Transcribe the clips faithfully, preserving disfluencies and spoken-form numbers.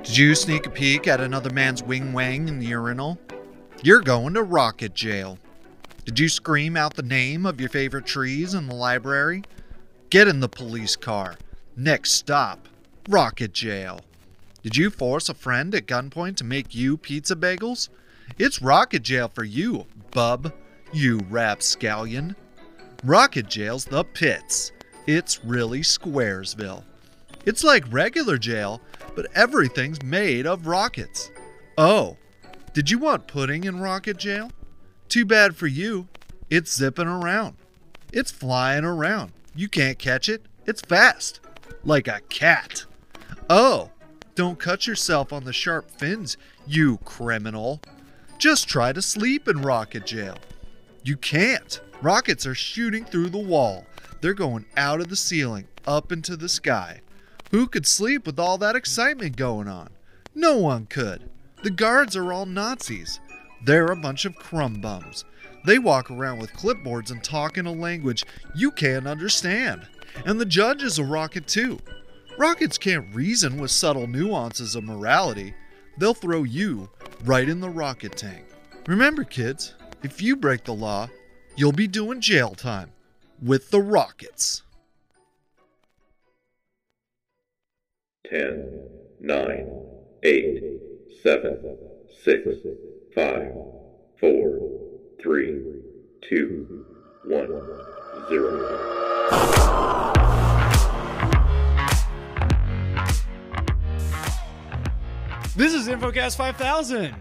Did you sneak a peek at another man's wing wang in the urinal? You're going to rocket jail. Did you scream out the name of your favorite trees in the library? Get in the police car. Next stop, rocket jail. Did you force a friend at gunpoint to make you pizza bagels? It's rocket jail for you, bub, you rapscallion. Rocket jail's the pits. It's really Squaresville. It's like regular jail, but everything's made of rockets. Oh, did you want pudding in rocket jail? Too bad for you. It's zipping around. It's flying around. You can't catch it. It's fast. Like a cat. Oh, don't cut yourself on the sharp fins, you criminal. Just try to sleep in rocket jail. You can't. Rockets are shooting through the wall. They're going out of the ceiling, up into the sky. Who could sleep with all that excitement going on? No one could. The guards are all Nazis. They're a bunch of crumb bums. They walk around with clipboards and talk in a language you can't understand. And the judge is a rocket too. Rockets can't reason with subtle nuances of morality. They'll throw you right in the rocket tank. Remember, kids, if you break the law, you'll be doing jail time with the Rockets. Ten, nine, eight, seven, six, five, four, three, two, one, zero. This is InfoCast five thousand.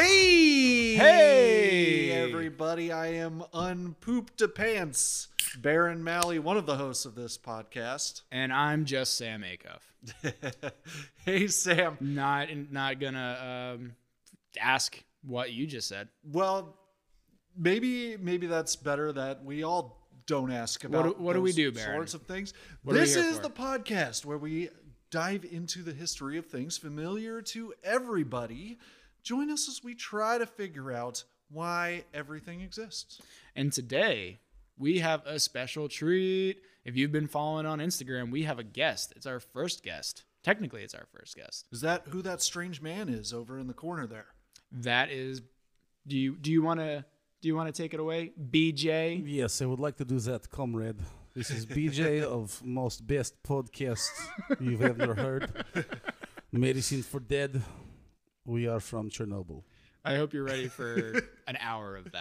Hey! Hey! Everybody, I am Unpooped Pants, Baron Malley, one of the hosts of this podcast. And I'm just Sam Acuff. Hey, Sam. Not not gonna um, ask what you just said. Well, maybe maybe that's better that we all don't ask about What do- what do we those do, Baron? sorts of things. What are we This here is for? the podcast where we dive into the history of things familiar to everybody. Join us as we try to figure out why everything exists. And today we have a special treat. If you've been following on Instagram, we have a guest. It's our first guest. Technically, it's our first guest. Is that who that strange man is over in the corner there? That is. Do you do you want to do you want to take it away, B J? Yes, I would like to do that, comrade. This is B J of Most Best Podcast You've Ever Heard. Medicine for Dead. We are from Chernobyl. I hope you're ready for an hour of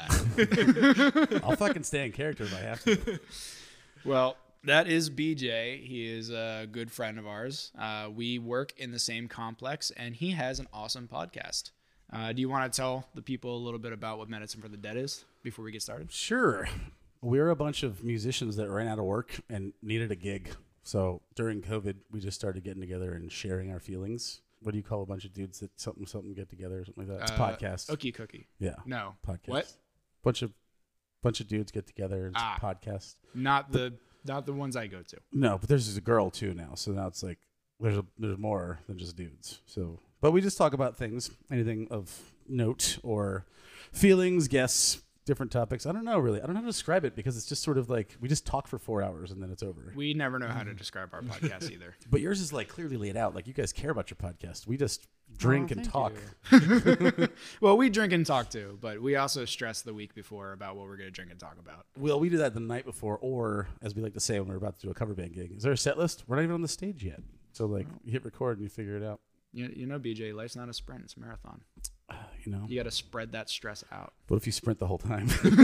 that. I'll fucking stay in character if I have to. Well, that is B J. He is a good friend of ours. Uh, we work in the same complex, and he has an awesome podcast. Uh, do you want to tell the people a little bit about what Medicine for the Dead is before we get started? Sure. We're a bunch of musicians that ran out of work and needed a gig. So during COVID, we just started getting together and sharing our feelings. What do you call a bunch of dudes that something something get together or something like that? It's Uh, a podcast. Ookie Cookie. Yeah. No. Podcast. What? Bunch of bunch of dudes get together and it's Ah. a podcast. Not the not the ones I go to. No, but there's a girl too now. So now it's like there's a, there's more than just dudes. So, but we just talk about things, anything of note or feelings, guests, different topics. I don't know really. I don't know how to describe it because it's just sort of like we just talk for four hours and then it's over. We never know how to describe our podcast either. But yours is like clearly laid out. Like you guys care about your podcast. We just drink Oh, and thank talk. you. Well, we drink and talk too, but we also stress the week before about what we're going to drink and talk about. Well, we do that the night before, or as we like to say when we're about to do a cover band gig. Is there a set list? We're not even on the stage yet. So like you hit record and you figure it out. You, you know, B J, life's not a sprint; it's a marathon. Uh, you know. You got to spread that stress out. What if you sprint the whole time?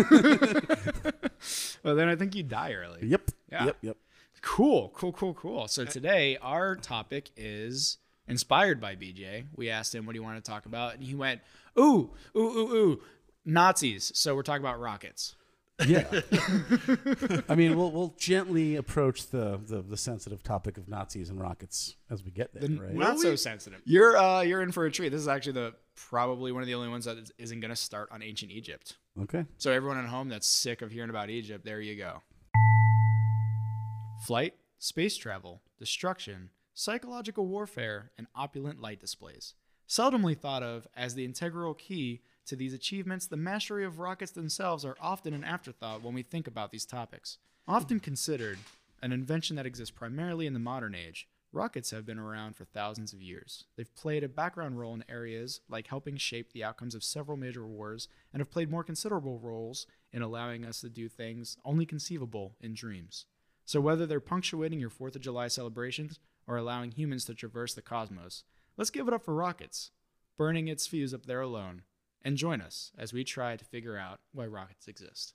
Well, then I think you die early. Yep. Yeah. Yep. Yep. Cool, cool, cool, cool. So today our topic is inspired by B J. We asked him what do you want to talk about, and he went, "Ooh, ooh, ooh, ooh, Nazis." So we're talking about rockets. Yeah. I mean, we'll we'll gently approach the, the the sensitive topic of Nazis and rockets as we get there, The- right? Not so sensitive. You're uh, you're in for a treat. This is actually the probably one of the only ones that is- isn't going to start on ancient Egypt. Okay. So everyone at home that's sick of hearing about Egypt, there you go. Flight, space travel, destruction, psychological warfare, and opulent light displays. Seldomly thought of as the integral key to these achievements, the mastery of rockets themselves are often an afterthought when we think about these topics. Often considered an invention that exists primarily in the modern age, Rockets have been around for thousands of years. They've played a background role in areas like helping shape the outcomes of several major wars and have played more considerable roles in allowing us to do things only conceivable in dreams. So whether they're punctuating your fourth of July celebrations or allowing humans to traverse the cosmos, let's give it up for rockets, burning its fuse up there alone, and join us as we try to figure out why rockets exist.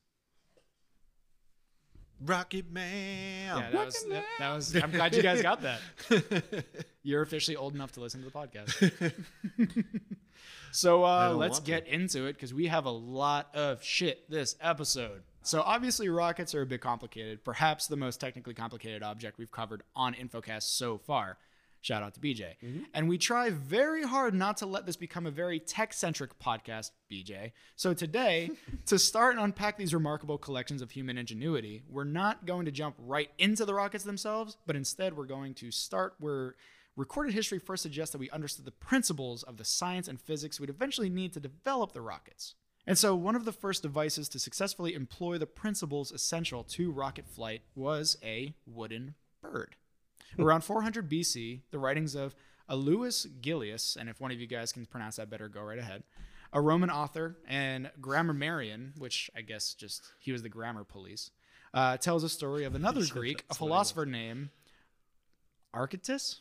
Rocket Man. Yeah, that was, that, that was. I'm glad you guys got that. You're officially old enough to listen to the podcast. So uh, let's get to. into it because we have a lot of shit this episode. So obviously rockets are a bit complicated, perhaps the most technically complicated object we've covered on InfoCast so far. Shout out to B J. Mm-hmm. And we try very hard not to let this become a very tech-centric podcast, B J. So today, to start and unpack these remarkable collections of human ingenuity, we're not going to jump right into the rockets themselves, but instead we're going to start where recorded history first suggests that we understood the principles of the science and physics we'd eventually need to develop the rockets. And so one of the first devices to successfully employ the principles essential to rocket flight was a wooden bird. Around four hundred B C, the writings of Aulus Gellius, and if one of you guys can pronounce that better, go right ahead, a Roman author and grammarian, which I guess just he was the grammar police, uh, tells a story of another Greek, a philosopher named Archytas.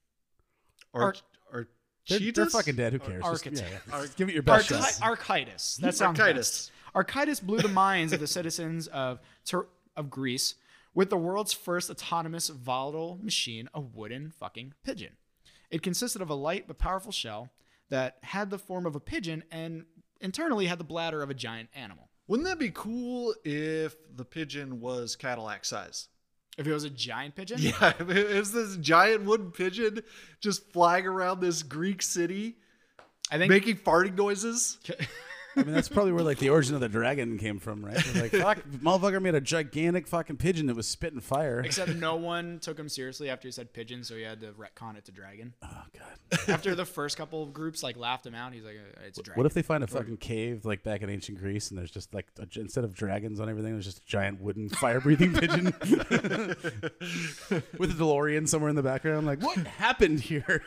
Or, or they're, they're fucking dead. Who cares? Archytas. Just, yeah, yeah. Just give it your best Archy- shot. Archytas. That sounds Archytas. best. Archytas blew the minds of the citizens of Tur- of Greece with the world's first autonomous volatile machine, a wooden fucking pigeon. It consisted of a light but powerful shell that had the form of a pigeon and internally had the bladder of a giant animal. Wouldn't that be cool if the pigeon was Cadillac size? If it was a giant pigeon? Yeah, if it was this giant wooden pigeon just flying around this Greek city, I think making farting noises. I mean, that's probably where like the origin of the dragon came from, right? They're like, fuck, motherfucker made a gigantic fucking pigeon that was spitting fire. Except no one took him seriously after he said pigeon, so he had to retcon it to dragon. Oh god. After the first couple of groups like laughed him out, he's like, "It's a dragon." What if they find a fucking cave like back in ancient Greece, and there's just like a, instead of dragons on everything, there's just a giant wooden fire-breathing pigeon with a DeLorean somewhere in the background? Like, what happened here?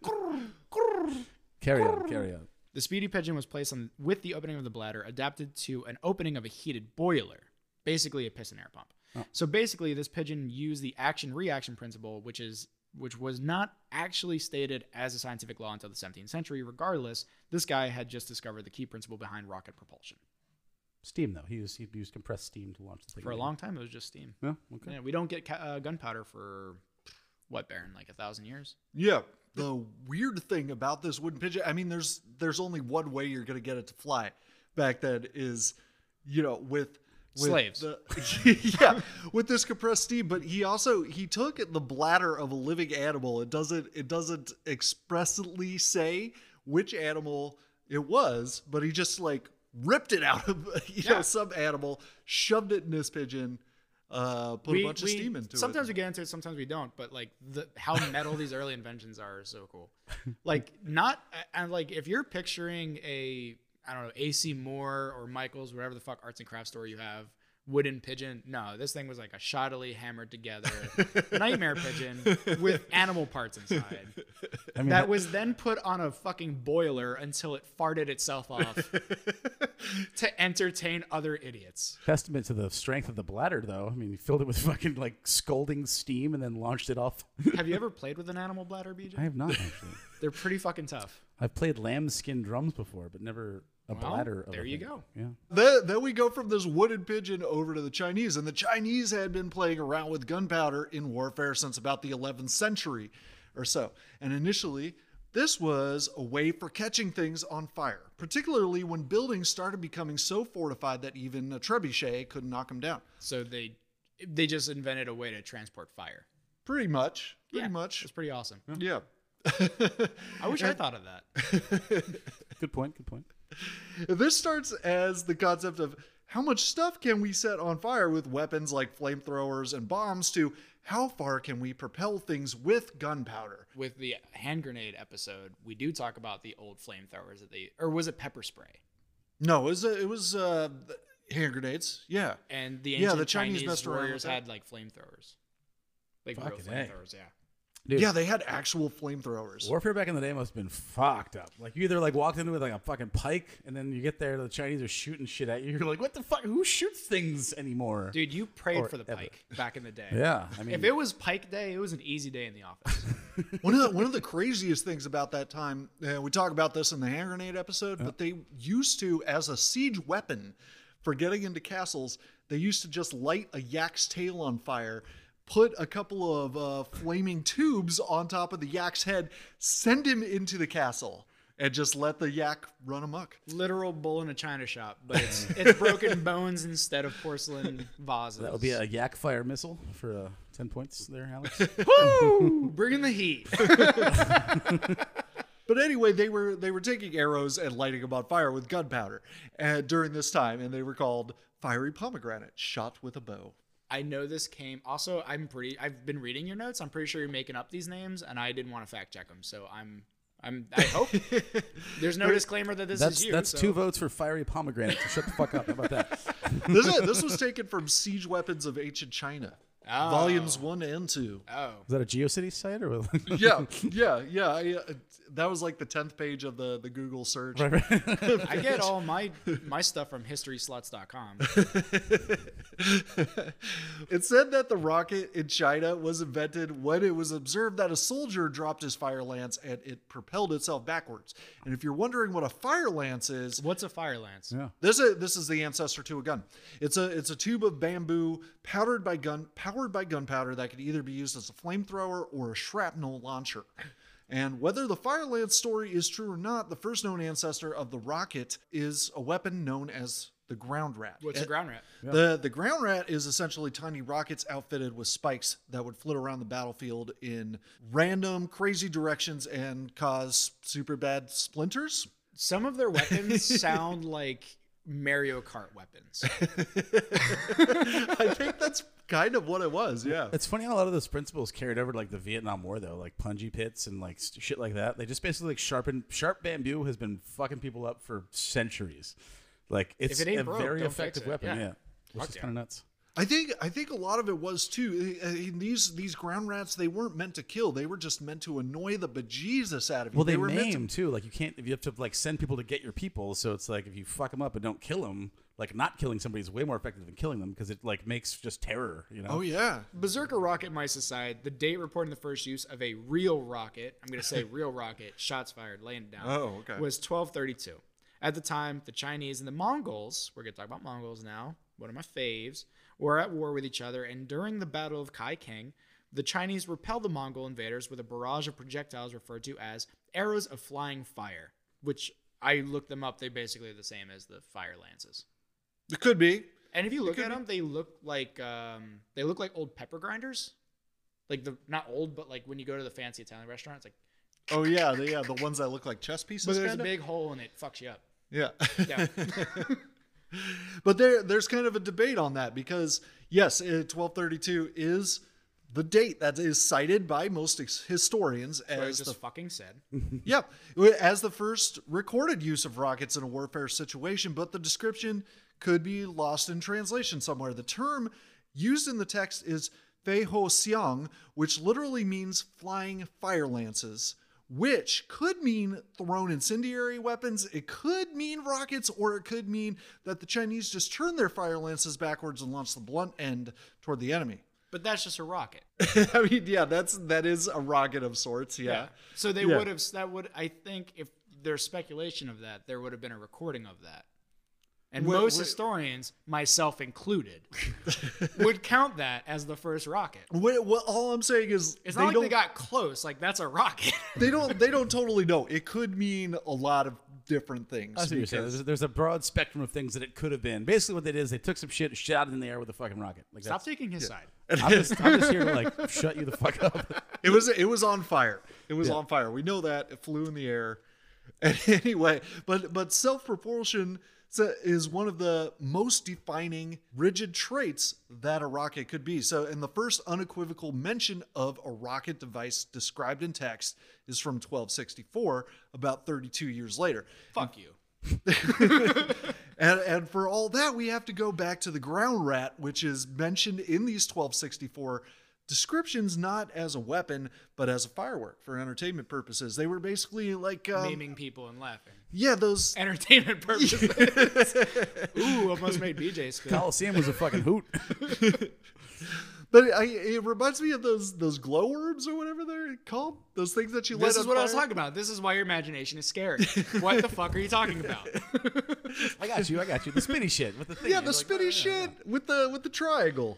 Carry on, carry on. The Speedy Pigeon was placed on with the opening of the bladder, adapted to an opening of a heated boiler, basically a piston air pump. Oh. So basically, this pigeon used the action-reaction principle, which is which was not actually stated as a scientific law until the seventeenth century. Regardless, this guy had just discovered the key principle behind rocket propulsion. Steam, though. He used, he used compressed steam to launch the thing. For a long time, it was just steam. Yeah, okay. Yeah, we don't get uh, gunpowder for, what, Baron, like a thousand years? Yeah. The weird thing about this wooden pigeon, I mean, there's there's only one way you're going to get it to fly back then is, you know, with... with slaves. The, yeah, with this compressed steam. But he also, he took the bladder of a living animal. It doesn't, it doesn't expressly say which animal it was, but he just like ripped it out of, you yeah. know, some animal, shoved it in this pigeon, Uh, put we, a bunch we, of steam into sometimes it. Sometimes we get into it, sometimes we don't. But like the how metal these early inventions are is so cool. Like not and like if you're picturing a I don't know A C Moore or Michaels, whatever the fuck arts and crafts store you have, wooden pigeon. No, this thing was like a shoddily hammered together nightmare pigeon with animal parts inside. I mean, that, that was then put on a fucking boiler until it farted itself off to entertain other idiots. Testament to the strength of the bladder, though. I mean, you filled it with fucking like scalding steam and then launched it off. Have you ever played with an animal bladder, B J? I have not, actually. They're pretty fucking tough. I've played lambskin drums before, but never a well, bladder. Of there a you thing. go. Yeah. Then, then we go from this wooden pigeon over to the Chinese, and the Chinese had been playing around with gunpowder in warfare since about the eleventh century or so. And initially, this was a way for catching things on fire, particularly when buildings started becoming so fortified that even a trebuchet couldn't knock them down. So they they just invented a way to transport fire. Pretty much. Pretty yeah, much. It's pretty awesome. Yeah. I wish I thought of that. Good point. Good point. This starts as the concept of how much stuff can we set on fire with weapons like flamethrowers and bombs to how far can we propel things with gunpowder? With the hand grenade episode, we do talk about the old flamethrowers that they, or was it pepper spray? No, it was uh, it was uh, hand grenades. Yeah, and the yeah, ancient the Chinese, Chinese messed around warriors with that. had like flamethrowers, like Fucking real flamethrowers. Yeah. Dude, Yeah, they had actual flamethrowers. warfare back in the day must have been fucked up. Like, you either, like, walked in with, like, a fucking pike, and then you get there, the Chinese are shooting shit at you. You're like, what the fuck? Who shoots things anymore? Dude, you prayed Or for the ever. pike back in the day. Yeah, I mean, If it was pike day, it was an easy day in the office. One of the, one of the craziest things about that time, uh, we talk about this in the hand grenade episode, but they used to, as a siege weapon for getting into castles, they used to just light a yak's tail on fire, put a couple of uh, flaming tubes on top of the yak's head, send him into the castle, and just let the yak run amok. Literal bull in a china shop, but it's it's broken bones instead of porcelain vases. that would be a yak fire missile for uh, ten points there, Alex. Woo! Bringing the heat. But anyway, they were they were taking arrows and lighting them on fire with gunpowder uh, during this time, and they were called fiery pomegranate, shot with a bow. I know this came. Also, I'm pretty. I've been reading your notes. I'm pretty sure you're making up these names, and I didn't want to fact check them. So I'm. I'm. I hope there's no disclaimer that this That's is you. that's so. two votes for fiery pomegranate. So shut the fuck up. How about that? This, is, this was taken from Siege Weapons of Ancient China, Oh. volumes one and two. Oh, Is that a GeoCities site or what? Yeah, yeah, yeah. I, uh, that was like the tenth page of the, the Google search. Right, right. I get all my my stuff from history sluts dot com. It said that the rocket in China was invented when it was observed that a soldier dropped his fire lance and it propelled itself backwards. And if you're wondering what a fire lance is, What's a fire lance? Yeah. This is this is the ancestor to a gun. It's a it's a tube of bamboo powdered by gun powered by gunpowder that could either be used as a flamethrower or a shrapnel launcher. And whether the fire lance story is true or not, the first known ancestor of the rocket is a weapon known as the ground rat. What's a ground rat? The the ground rat is essentially tiny rockets outfitted with spikes that would flit around the battlefield in random crazy directions and cause super bad splinters. Some of their weapons sound like Mario Kart weapons. I think that's kind of what it was, yeah. It's funny how a lot of those principles carried over to like the Vietnam War though, like punji pits and like st- shit like that. They just basically like sharpen sharp bamboo has been fucking people up for centuries. Like it's If it ain't a broke, very don't fix effective it. weapon, Yeah. yeah. Which Fuck is yeah. kind of nuts. I think I think a lot of it was too. uh, These these ground rats, they weren't meant to kill. They were just meant to annoy the bejesus out of you. Well, they, were meant maim too. Like you can't if you have to like send people to get your people. So it's like if you fuck them up and don't kill them, like not killing somebody is way more effective than killing them because it like makes just terror. You know. Oh yeah. Berserker rocket mice aside, the date reporting the first use of a real rocket, I'm going to say real rocket, shots fired, laying it down, Oh, okay. was twelve thirty-two. At the time, the Chinese and the Mongols, we're going to talk about Mongols now, one of my faves, were at war with each other, and during the Battle of Kaikeng, the Chinese repelled the Mongol invaders with a barrage of projectiles referred to as arrows of flying fire, which I looked them up. They basically are the same as the fire lances. It could be. And if you look could at be. them, they look like um, they look like old pepper grinders, like the not old, but like when you go to the fancy Italian restaurant, it's like, Oh yeah, the, yeah, the ones that look like chess pieces. but there's kinda? a big hole and it fucks you up. Yeah. Yeah. But there, there's kind of a debate on that because yes, uh, twelve thirty-two is the date that is cited by most ex- historians What I as just the fucking said. Yep, as the first recorded use of rockets in a warfare situation, but the description could be lost in translation somewhere. The term used in the text is Fei Ho Xiang, which literally means flying fire lances, which could mean thrown incendiary weapons. It could mean rockets, or it could mean that the Chinese just turned their fire lances backwards and launched the blunt end toward the enemy. But that's just a rocket. I mean, yeah, that's that is a rocket of sorts. Yeah. So they Yeah. would have, that would, I think if there's speculation of that, there would have been a recording of that. And Well, most well- historians, myself included, would count that as the first rocket. What, what, all I'm saying is It's they not like don't they got close. Like, that's a rocket. they don't they don't totally know. It could mean a lot of different things. That's what you're saying. because- There's, there's a broad spectrum of things that it could have been. Basically, what they did is they took some shit, shot it in the air with a fucking rocket. Like Stop that's, taking his side. I'm just, I'm just here to like shut you the fuck up. It was it was on fire. It was Yeah. on fire. We know that. It flew in the air. And anyway, but but self-propulsion is one of the most defining rigid traits that a rocket could be. So, and the first unequivocal mention of a rocket device described in text is from twelve sixty-four, about thirty-two years later. Fuck you. And, and for all that, we have to go back to the ground rat, which is mentioned in these twelve sixty-four descriptions not as a weapon, but as a firework for entertainment purposes. They were basically like um, Maiming people and laughing. yeah, those. Entertainment purposes. Ooh, almost made B J spit. Coliseum was a fucking hoot. But I, it reminds me of those those glowworms or whatever they're called. Those things that you light This is on what I was fire. talking about. This is why your imagination is scary. What the fuck are you talking about? I got you. I got you. The spinny shit with the thing. Yeah, You're the like, spinny oh, yeah. shit with the with the triangle.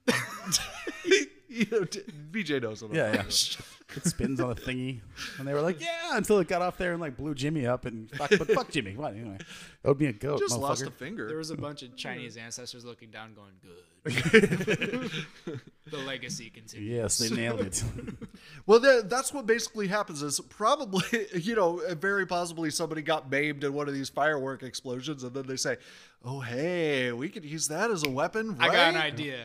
You know, t- B J knows what I'm Yeah, yeah. talking about. It spins on a thingy, and they were like, "Yeah," until it got off there and like blew Jimmy up, and fuck, but fuck Jimmy. What anyway? That would be a goat. Just lost a motherfucker. finger. There was a bunch of Chinese ancestors looking down, going, "Good." The legacy continues. Yes, they nailed it. Well, that, that's what basically happens is probably, you know, very possibly somebody got maimed in one of these firework explosions, and then they say, oh, hey, we could use that as a weapon, right? I got an idea.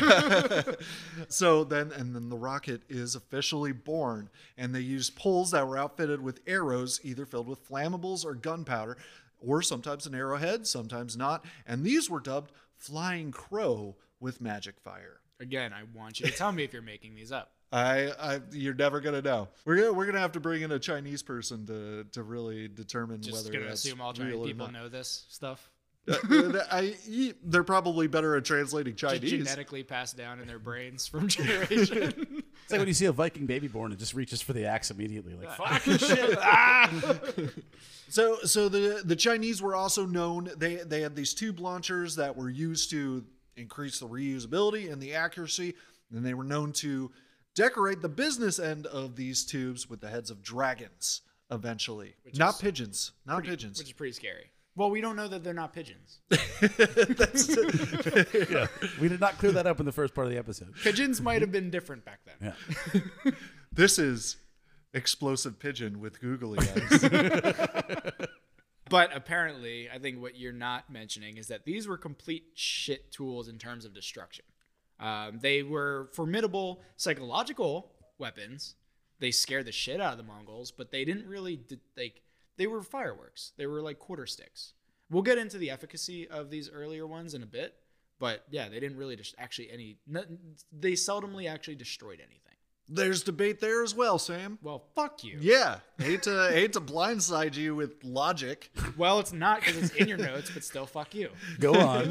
So then, and then the rocket is officially born, and they used poles that were outfitted with arrows, either filled with flammables or gunpowder, or sometimes an arrowhead, sometimes not. And these were dubbed Flying Crow with magic fire. Again, I want you to tell me if you're making these up. I, I, you're never gonna know. We're gonna, we're gonna have to bring in a Chinese person to, to really determine Just whether gonna that's assume all real Chinese or people not. know this stuff. Uh, I, they're probably better at translating Just Chinese. genetically passed down in their brains from generation. It's like when you see a Viking baby born, it just reaches for the axe immediately. Like, fucking shit. Ah! So, so the the Chinese were also known. They they had these tube launchers that were used to increase the reusability and the accuracy, and they were known to decorate the business end of these tubes with the heads of dragons. Eventually, Which not is pigeons, not Pretty- pigeons. Which is pretty scary. Well, we don't know that they're not pigeons. Yeah. We did not clear that up in the first part of the episode. Pigeons might have been different back then. Yeah. This is explosive pigeon with googly eyes. But apparently, I think what you're not mentioning is that these were complete shit tools in terms of destruction. Um, they were formidable psychological weapons. They scared the shit out of the Mongols, but they didn't really d- like. They were fireworks. They were like quarter sticks. We'll get into the efficacy of these earlier ones in a bit, but yeah, they didn't really just actually any. N- they seldomly actually destroyed anything. There's debate there as well, Sam. Well, fuck you. Yeah, hate to hate to blindside you with logic, Well, it's not because it's in your notes, but still, fuck you. Go on.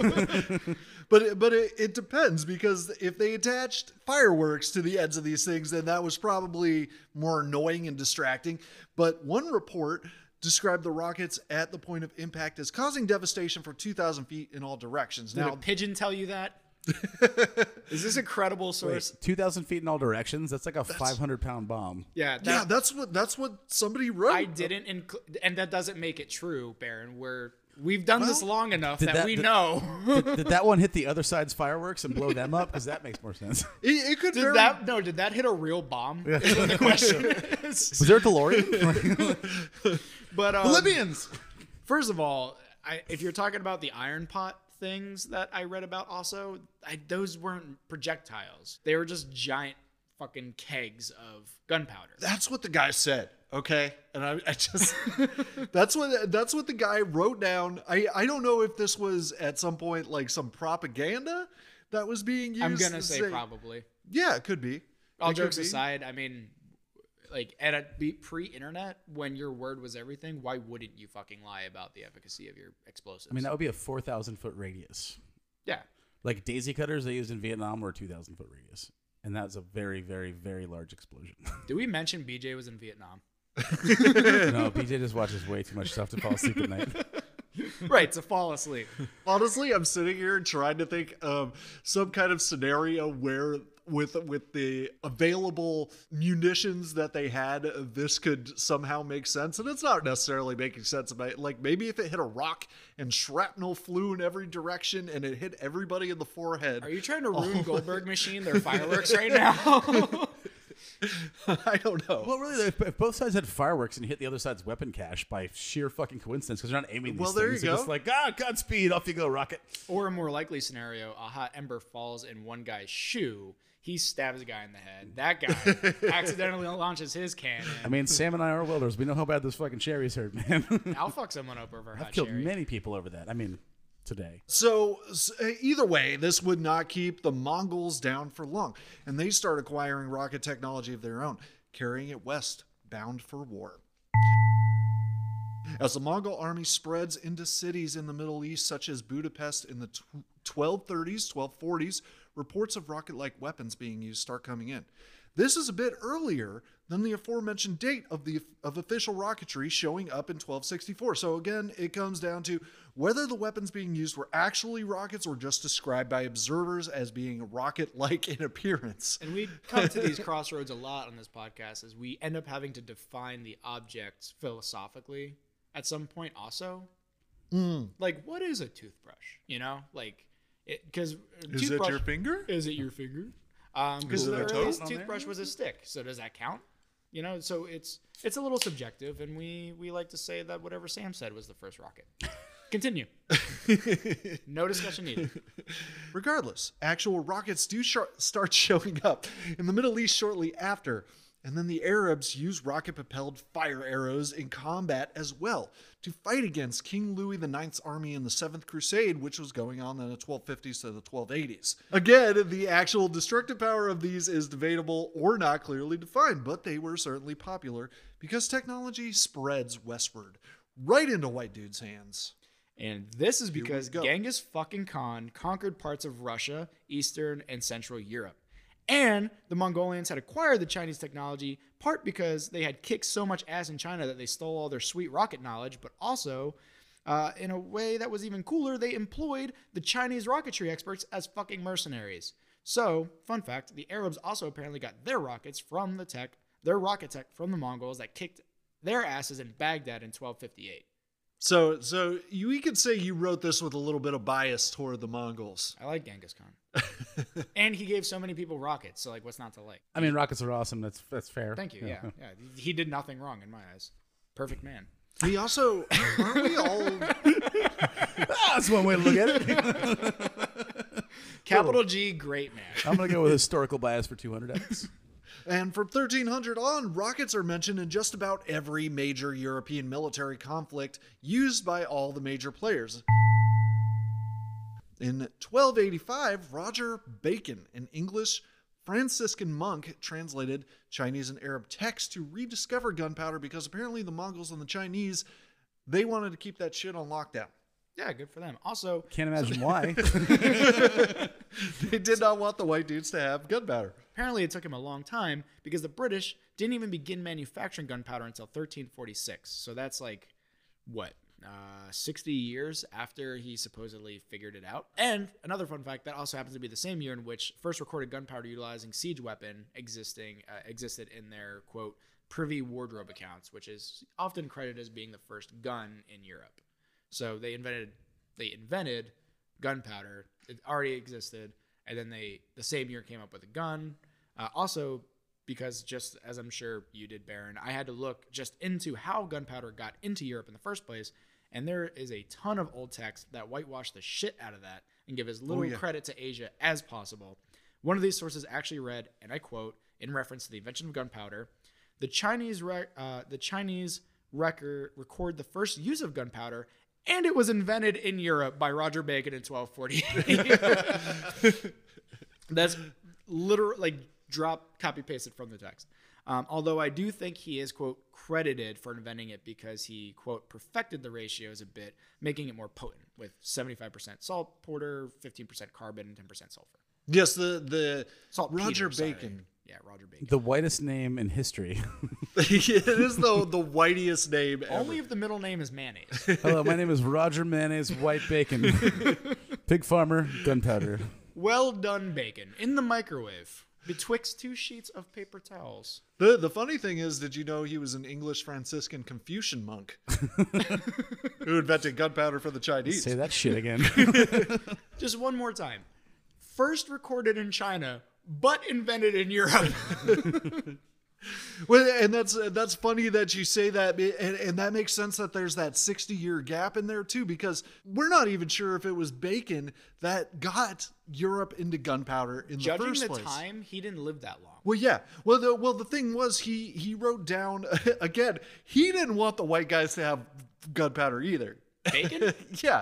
but it, but it, it depends, because if they attached fireworks to the ends of these things, then that was probably more annoying and distracting. But one report described the rockets at the point of impact as causing devastation for two thousand feet in all directions. Did Now, a pigeon tell you that? Is this a credible source? Wait, two thousand feet in all directions? That's like a five hundred pound bomb. Yeah, that, yeah, that's what that's what somebody wrote. I didn't, include, and that doesn't make it true, Baron. We're we've done this Well, long enough did that, that- we did- know. Did, did that one hit the other side's fireworks and blow them up? Because that makes more sense. It, it could Did very, that no? Did that hit a real bomb? Is what the question is. Was there a DeLorean? But um, Libyans! first of all, I, if you're talking about the iron pot things that I read about, also, I, those weren't projectiles. They were just giant fucking kegs of gunpowder. That's what the guy said. Okay, and I, I just that's what that's what the guy wrote down. I I don't know if this was at some point like some propaganda that was being used. I'm gonna to say probably. Yeah, it could be. All It could jokes be. aside, I mean, like at a be- pre-internet, when your word was everything, why wouldn't you fucking lie about the efficacy of your explosives? I mean, that would be a four thousand foot radius. yeah. Like daisy cutters they used in Vietnam were a two thousand foot radius. And that's a very, very, very large explosion. Did we mention B J was in Vietnam? No, P J just watches way too much stuff to fall asleep at night. Right, to fall asleep. Honestly, I'm sitting here trying to think of some kind of scenario where with with the available munitions that they had, this could somehow make sense. And it's not necessarily making sense about, like, maybe if it hit a rock and shrapnel flew in every direction and it hit everybody in the forehead. Are you trying to ruin Goldberg Machine, their fireworks right now? I don't know. Well, really, if, if both sides had fireworks and hit the other side's weapon cache by sheer fucking coincidence, because they're not aiming these Well, there things, you they're go. just like, ah, Godspeed, off you go, rocket. Or a more likely scenario, a hot ember falls in one guy's shoe. He stabs a guy in the head. That guy accidentally launches his cannon. I mean, Sam and I are welders. We know how bad those fucking cherries hurt, man. I'll fuck someone up over a I've hot killed cherry. many people over that. I mean, today. So s- either way, this would not keep the Mongols down for long, and they start acquiring rocket technology of their own, carrying it west, bound for war. As the Mongol army spreads into cities in the Middle East, such as Budapest in the twelve thirties, twelve forties, reports of rocket-like weapons being used start coming in. This is a bit earlier than the aforementioned date of the of official rocketry showing up in twelve sixty-four. So again, it comes down to whether the weapons being used were actually rockets or just described by observers as being rocket-like in appearance. And we come to these crossroads a lot on this podcast as we end up having to define the objects philosophically at some point also. Mm. Like, what is a toothbrush? You know, like, because Is it your finger? Is it your finger? Um, because Is it the a earliest toad on toothbrush there? was a stick, so does that count? You know, so it's it's a little subjective, and we we like to say that whatever Sam said was the first rocket. Continue. No discussion needed. Regardless, actual rockets do sh- start showing up in the Middle East shortly after, and then the Arabs use rocket-propelled fire arrows in combat as well to fight against King Louis the Ninth's army in the Seventh Crusade, which was going on in the twelve fifties to the twelve eighties. Again, the actual destructive power of these is debatable or not clearly defined, but they were certainly popular because technology spreads westward, right into white dudes' hands. And this is we because go. Genghis fucking Khan conquered parts of Russia, Eastern, and Central Europe. And the Mongolians had acquired the Chinese technology, part because they had kicked so much ass in China that they stole all their sweet rocket knowledge, but also, uh, in a way that was even cooler, they employed the Chinese rocketry experts as fucking mercenaries. So, fun fact, the Arabs also apparently got their rockets from the tech, their rocket tech from the Mongols that kicked their asses in Baghdad in twelve fifty-eight. So, so you, we could say you wrote this with a little bit of bias toward the Mongols. I like Genghis Khan. And he gave so many people rockets, so like, what's not to like? I mean, rockets are awesome. That's that's fair. Thank you. Yeah, yeah. He did nothing wrong in my eyes. Perfect man. We also aren't we all? That's one way to look at it. Capital G, great man. I'm gonna go with historical bias for two hundred X. And from thirteen hundred on, rockets are mentioned in just about every major European military conflict used by all the major players. In twelve eighty-five, Roger Bacon, an English Franciscan monk, translated Chinese and Arab texts to rediscover gunpowder because apparently the Mongols and the Chinese, they wanted to keep that shit on lockdown. Yeah, good for them. Also, Can't imagine why. They did not want the white dudes to have gunpowder. apparently it took him a long time because the British didn't even begin manufacturing gunpowder until thirteen forty-six. So that's like, what, uh, sixty years after he supposedly figured it out. And another fun fact, that also happens to be the same year in which first recorded gunpowder utilizing siege weapon existing uh, existed in their, quote, privy wardrobe accounts, which is often credited as being the first gun in Europe. So they invented they invented gunpowder. It already existed, and then they the same year came up with a gun. Uh, also, because just as I'm sure you did, Baron, I had to look just into how gunpowder got into Europe in the first place, and there is a ton of old text that whitewash the shit out of that and give as little Oh, yeah. credit to Asia as possible. One of these sources actually read, and I quote, in reference to the invention of gunpowder, the Chinese rec- uh, the Chinese record record the first use of gunpowder, and it was invented in Europe by Roger Bacon in twelve forty-eight. That's literal, like drop, copy, pasted from the text. Um, although I do think he is, quote, credited for inventing it because he, quote, perfected the ratios a bit, making it more potent with seventy-five percent salt porter, fifteen percent carbon, and ten percent sulfur. Yes, the the Salt Roger Peter, sorry. Bacon. Yeah, Roger Bacon. The whitest name in history. It is the the whitest name ever. Only if the middle name is mayonnaise. Hello, my name is Roger Mayonnaise White Bacon. Pig farmer, gunpowder. Well done, bacon. In the microwave, betwixt two sheets of paper towels. The the funny thing is, did you know he was an English Franciscan Confucian monk who invented gunpowder for the Chinese? Say that shit again. Just one more time. First recorded in China, but invented in Europe. Well, and that's that's funny that you say that, and, and that makes sense that there's that sixty year gap in there too, because we're not even sure if it was Bacon that got Europe into gunpowder in the Judging first the place. time, he didn't live that long. Well, yeah. Well, the well the thing was he he wrote down again. He didn't want the white guys to have gunpowder either. Bacon? Yeah.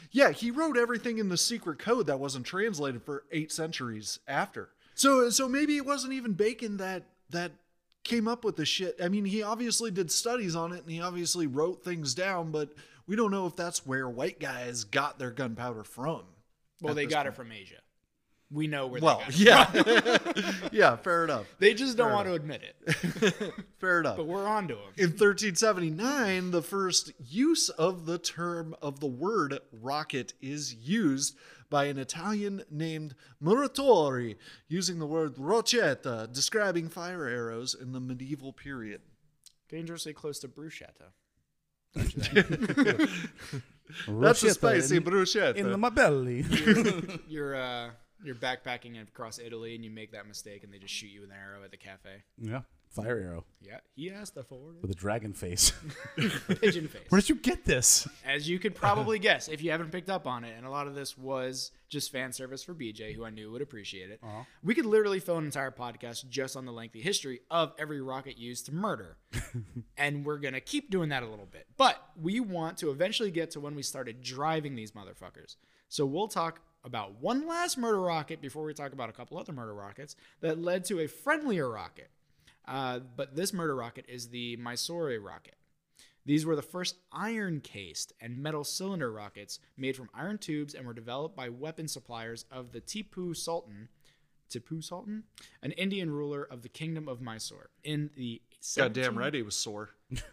Yeah, he wrote everything in the secret code that wasn't translated for eight centuries after. So so maybe it wasn't even Bacon that that came up with the shit. I mean, he obviously did studies on it and he obviously wrote things down, but we don't know if that's where white guys got their gunpowder from. Well, at they this got point. it from Asia. We know where Well, they got it yeah. from. Yeah, fair enough. They just don't Fair want enough. to admit it. Fair enough. But we're on to them. In thirteen seventy-nine, the first use of the term of the word rocket is used by an Italian named Muratori, using the word rocetta, describing fire arrows in the medieval period. Dangerously close to bruschetta. Don't you think? That's a Bruschetta spicy in, bruschetta. in my belly. You're uh, you're backpacking across Italy and you make that mistake and they just shoot you with an arrow at the cafe. Yeah, fire arrow Yeah, he asked the forward. with a dragon face. Pigeon face. Where did you get this? As you could probably guess if you haven't picked up on it, and a lot of this was just fan service for B J, who I knew would appreciate it. Uh-huh. We could literally fill an entire podcast just on the lengthy history of every rocket used to murder. And we're going to keep doing that a little bit. But we want to eventually get to when we started driving these motherfuckers. So we'll talk about one last murder rocket before we talk about a couple other murder rockets that led to a friendlier rocket. Uh, but this murder rocket is the Mysore rocket. These were the first iron-cased and metal cylinder rockets made from iron tubes and were developed by weapon suppliers of the Tipu Sultan, Tipu Sultan, an Indian ruler of the Kingdom of Mysore. In the Goddamn seventeen right he was sore.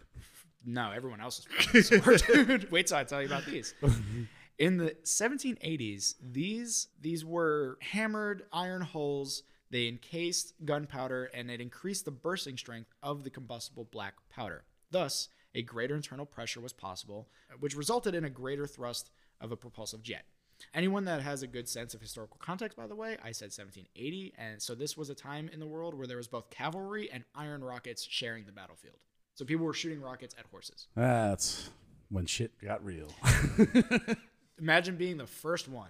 No, everyone else is fucking sore, dude. Wait till I tell you about these. In the seventeen eighties, these these were hammered iron hulls. They encased gunpowder, and it increased the bursting strength of the combustible black powder. Thus, a greater internal pressure was possible, which resulted in a greater thrust of a propulsive jet. Anyone that has a good sense of historical context, by the way, I said seventeen eighty, and so this was a time in the world where there was both cavalry and iron rockets sharing the battlefield. So people were shooting rockets at horses. That's when shit got real. Imagine being the first one.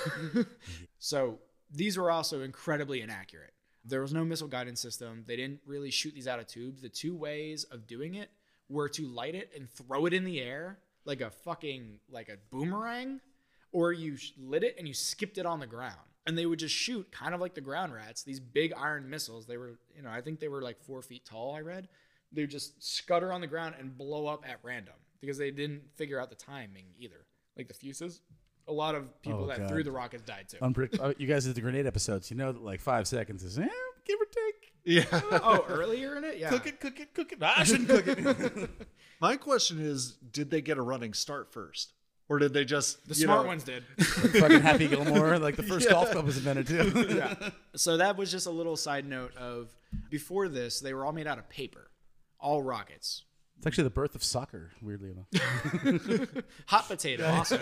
So these were also incredibly inaccurate. There was no missile guidance system. They didn't really shoot these out of tubes. The two ways of doing it were to light it and throw it in the air like a fucking, like a boomerang, or you lit it and you skipped it on the ground. And they would just shoot kind of like the ground rats, these big iron missiles. They were, you know, I think they were like four feet tall, I read. They would just scutter on the ground and blow up at random because they didn't figure out the timing either. Like the fuses. A lot of people Oh, that God. threw the rockets died too. Unpredict- oh, you guys did the grenade episodes. You know that like five seconds is, eh, give or take. Yeah. Oh, earlier in it? Yeah. Cook it, cook it, cook it. Ah, I shouldn't cook it. My question is, did they get a running start first? Or did they just The you smart know- ones did. Fucking Happy Gilmore. Like the first golf club was invented too. Yeah. So that was just a little side note of before this, they were all made out of paper. All rockets. It's actually the birth of soccer, weirdly enough. Hot potato, awesome.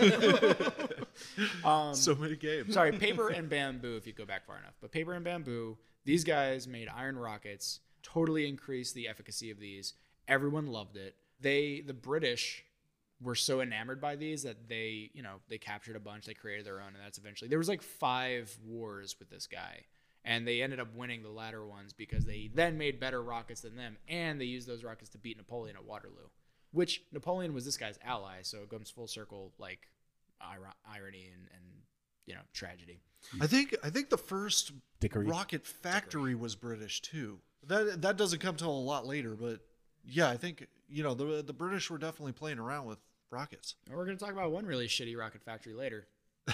um, so many games? sorry, paper and bamboo, if you go back far enough. But paper and bamboo, these guys made iron rockets, totally increased the efficacy of these. Everyone loved it. They, the British, were so enamored by these that they, you know, they captured a bunch. They created their own, and that's eventually there was like five wars with this guy, and they ended up winning the latter ones because they then made better rockets than them, and they used those rockets to beat Napoleon at Waterloo, which Napoleon was this guy's ally. So it comes full circle, like ir- irony and, and you know tragedy. I think I think the first Dickory. rocket factory was British too. That that doesn't come till a lot later, but yeah, I think you know the the British were definitely playing around with rockets. And we're gonna talk about one really shitty rocket factory later.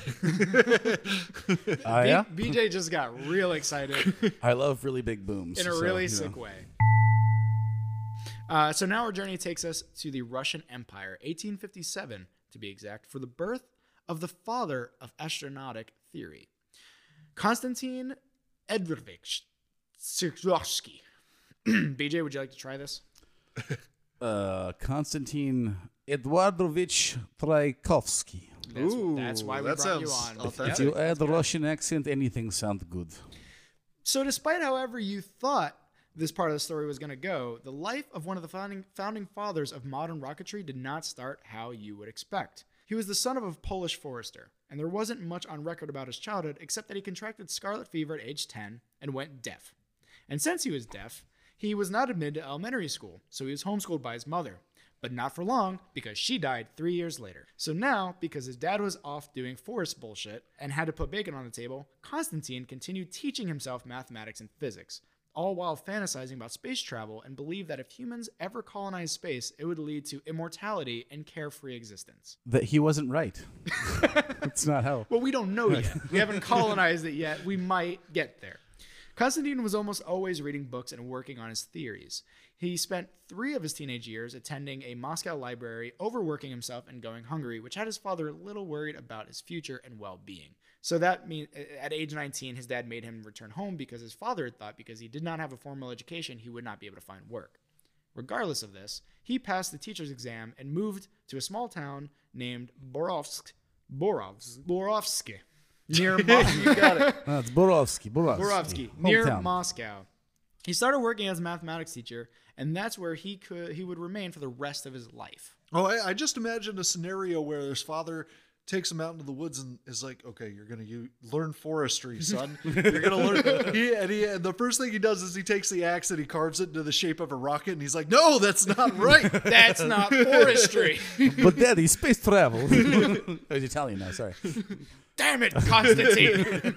Oh, yeah? B- BJ just got real excited. I love really big booms. in a so, really you know. sick way. Uh, so now our journey takes us to the Russian Empire, eighteen fifty-seven to be exact, for the birth of the father of astronautic theory, Konstantin Edvardovich Tsiolkovsky. B J, would you like to try this? Uh, Konstantin Eduardovich Tchaikovsky. That's, Ooh, that's why we that brought you sounds on. authentic. If you add the Russian accent, anything sounds good. So despite however you thought this part of the story was going to go, the life of one of the founding, founding fathers of modern rocketry did not start how you would expect. He was the son of a Polish forester, and there wasn't much on record about his childhood except that he contracted scarlet fever at age ten and went deaf. And since he was deaf, he was not admitted to elementary school, so he was homeschooled by his mother. But not for long, because she died three years later. So now, because his dad was off doing forest bullshit and had to put bacon on the table, Constantine continued teaching himself mathematics and physics, all while fantasizing about space travel and believed that if humans ever colonized space, it would lead to immortality and carefree existence. That he wasn't right. It's not how. Well, we don't know yet. We haven't colonized it yet. We might get there. Constantine was almost always reading books and working on his theories. He spent three of his teenage years attending a Moscow library, overworking himself and going hungry, which had his father a little worried about his future and well-being. So that means at age nineteen, his dad made him return home because his father had thought because he did not have a formal education, he would not be able to find work. Regardless of this, he passed the teacher's exam and moved to a small town named Borovsk, Borovsk, Borovsky, near Moscow. You got it. No, it's Borovsky. Borovsky. Borovsky, near Hometown. Moscow. He started working as a mathematics teacher, and that's where he could he would remain for the rest of his life. Oh, I, I just imagined a scenario where his father takes him out into the woods and is like, "Okay, you're gonna you learn forestry, son. You're gonna learn." He, and, he, and the first thing he does is he takes the axe and he carves it into the shape of a rocket, and he's like, "No, that's not right." That's not forestry. But daddy, space travel. Oh, he's Italian now, sorry. Damn it, Constantine.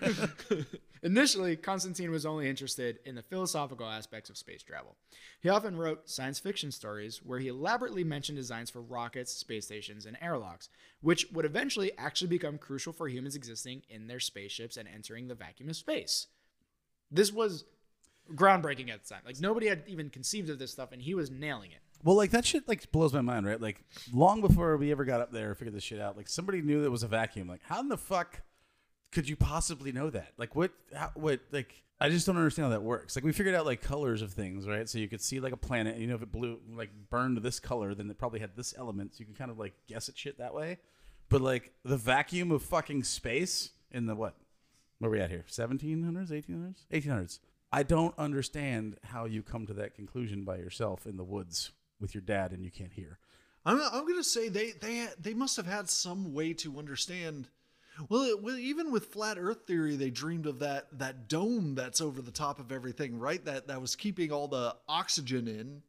Initially, Constantine was only interested in the philosophical aspects of space travel. He often wrote science fiction stories where he elaborately mentioned designs for rockets, space stations, and airlocks, which would eventually actually become crucial for humans existing in their spaceships and entering the vacuum of space. This was groundbreaking at the time. Like, nobody had even conceived of this stuff, and he was nailing it. Well, like, that shit, like, blows my mind, right? Like, long before we ever got up there or figured this shit out, like, somebody knew there was a vacuum. Like, how in the fuck could you possibly know that? Like, what, how, what, like, I just don't understand how that works. Like, we figured out, like, colors of things, right? So you could see, like, a planet, and, you know, if it blew, like, burned this color, then it probably had this element. So you can kind of, like, guess at shit that way. But, like, the vacuum of fucking space in the, what? Where are we at here? seventeen hundreds, eighteen hundreds? eighteen hundreds. I don't understand how you come to that conclusion by yourself in the woods with your dad and you can't hear. I'm, I'm gonna say they they they must have had some way to understand. Well, it, well, even with flat Earth theory, they dreamed of that that dome that's over the top of everything, right? That that was keeping all the oxygen in.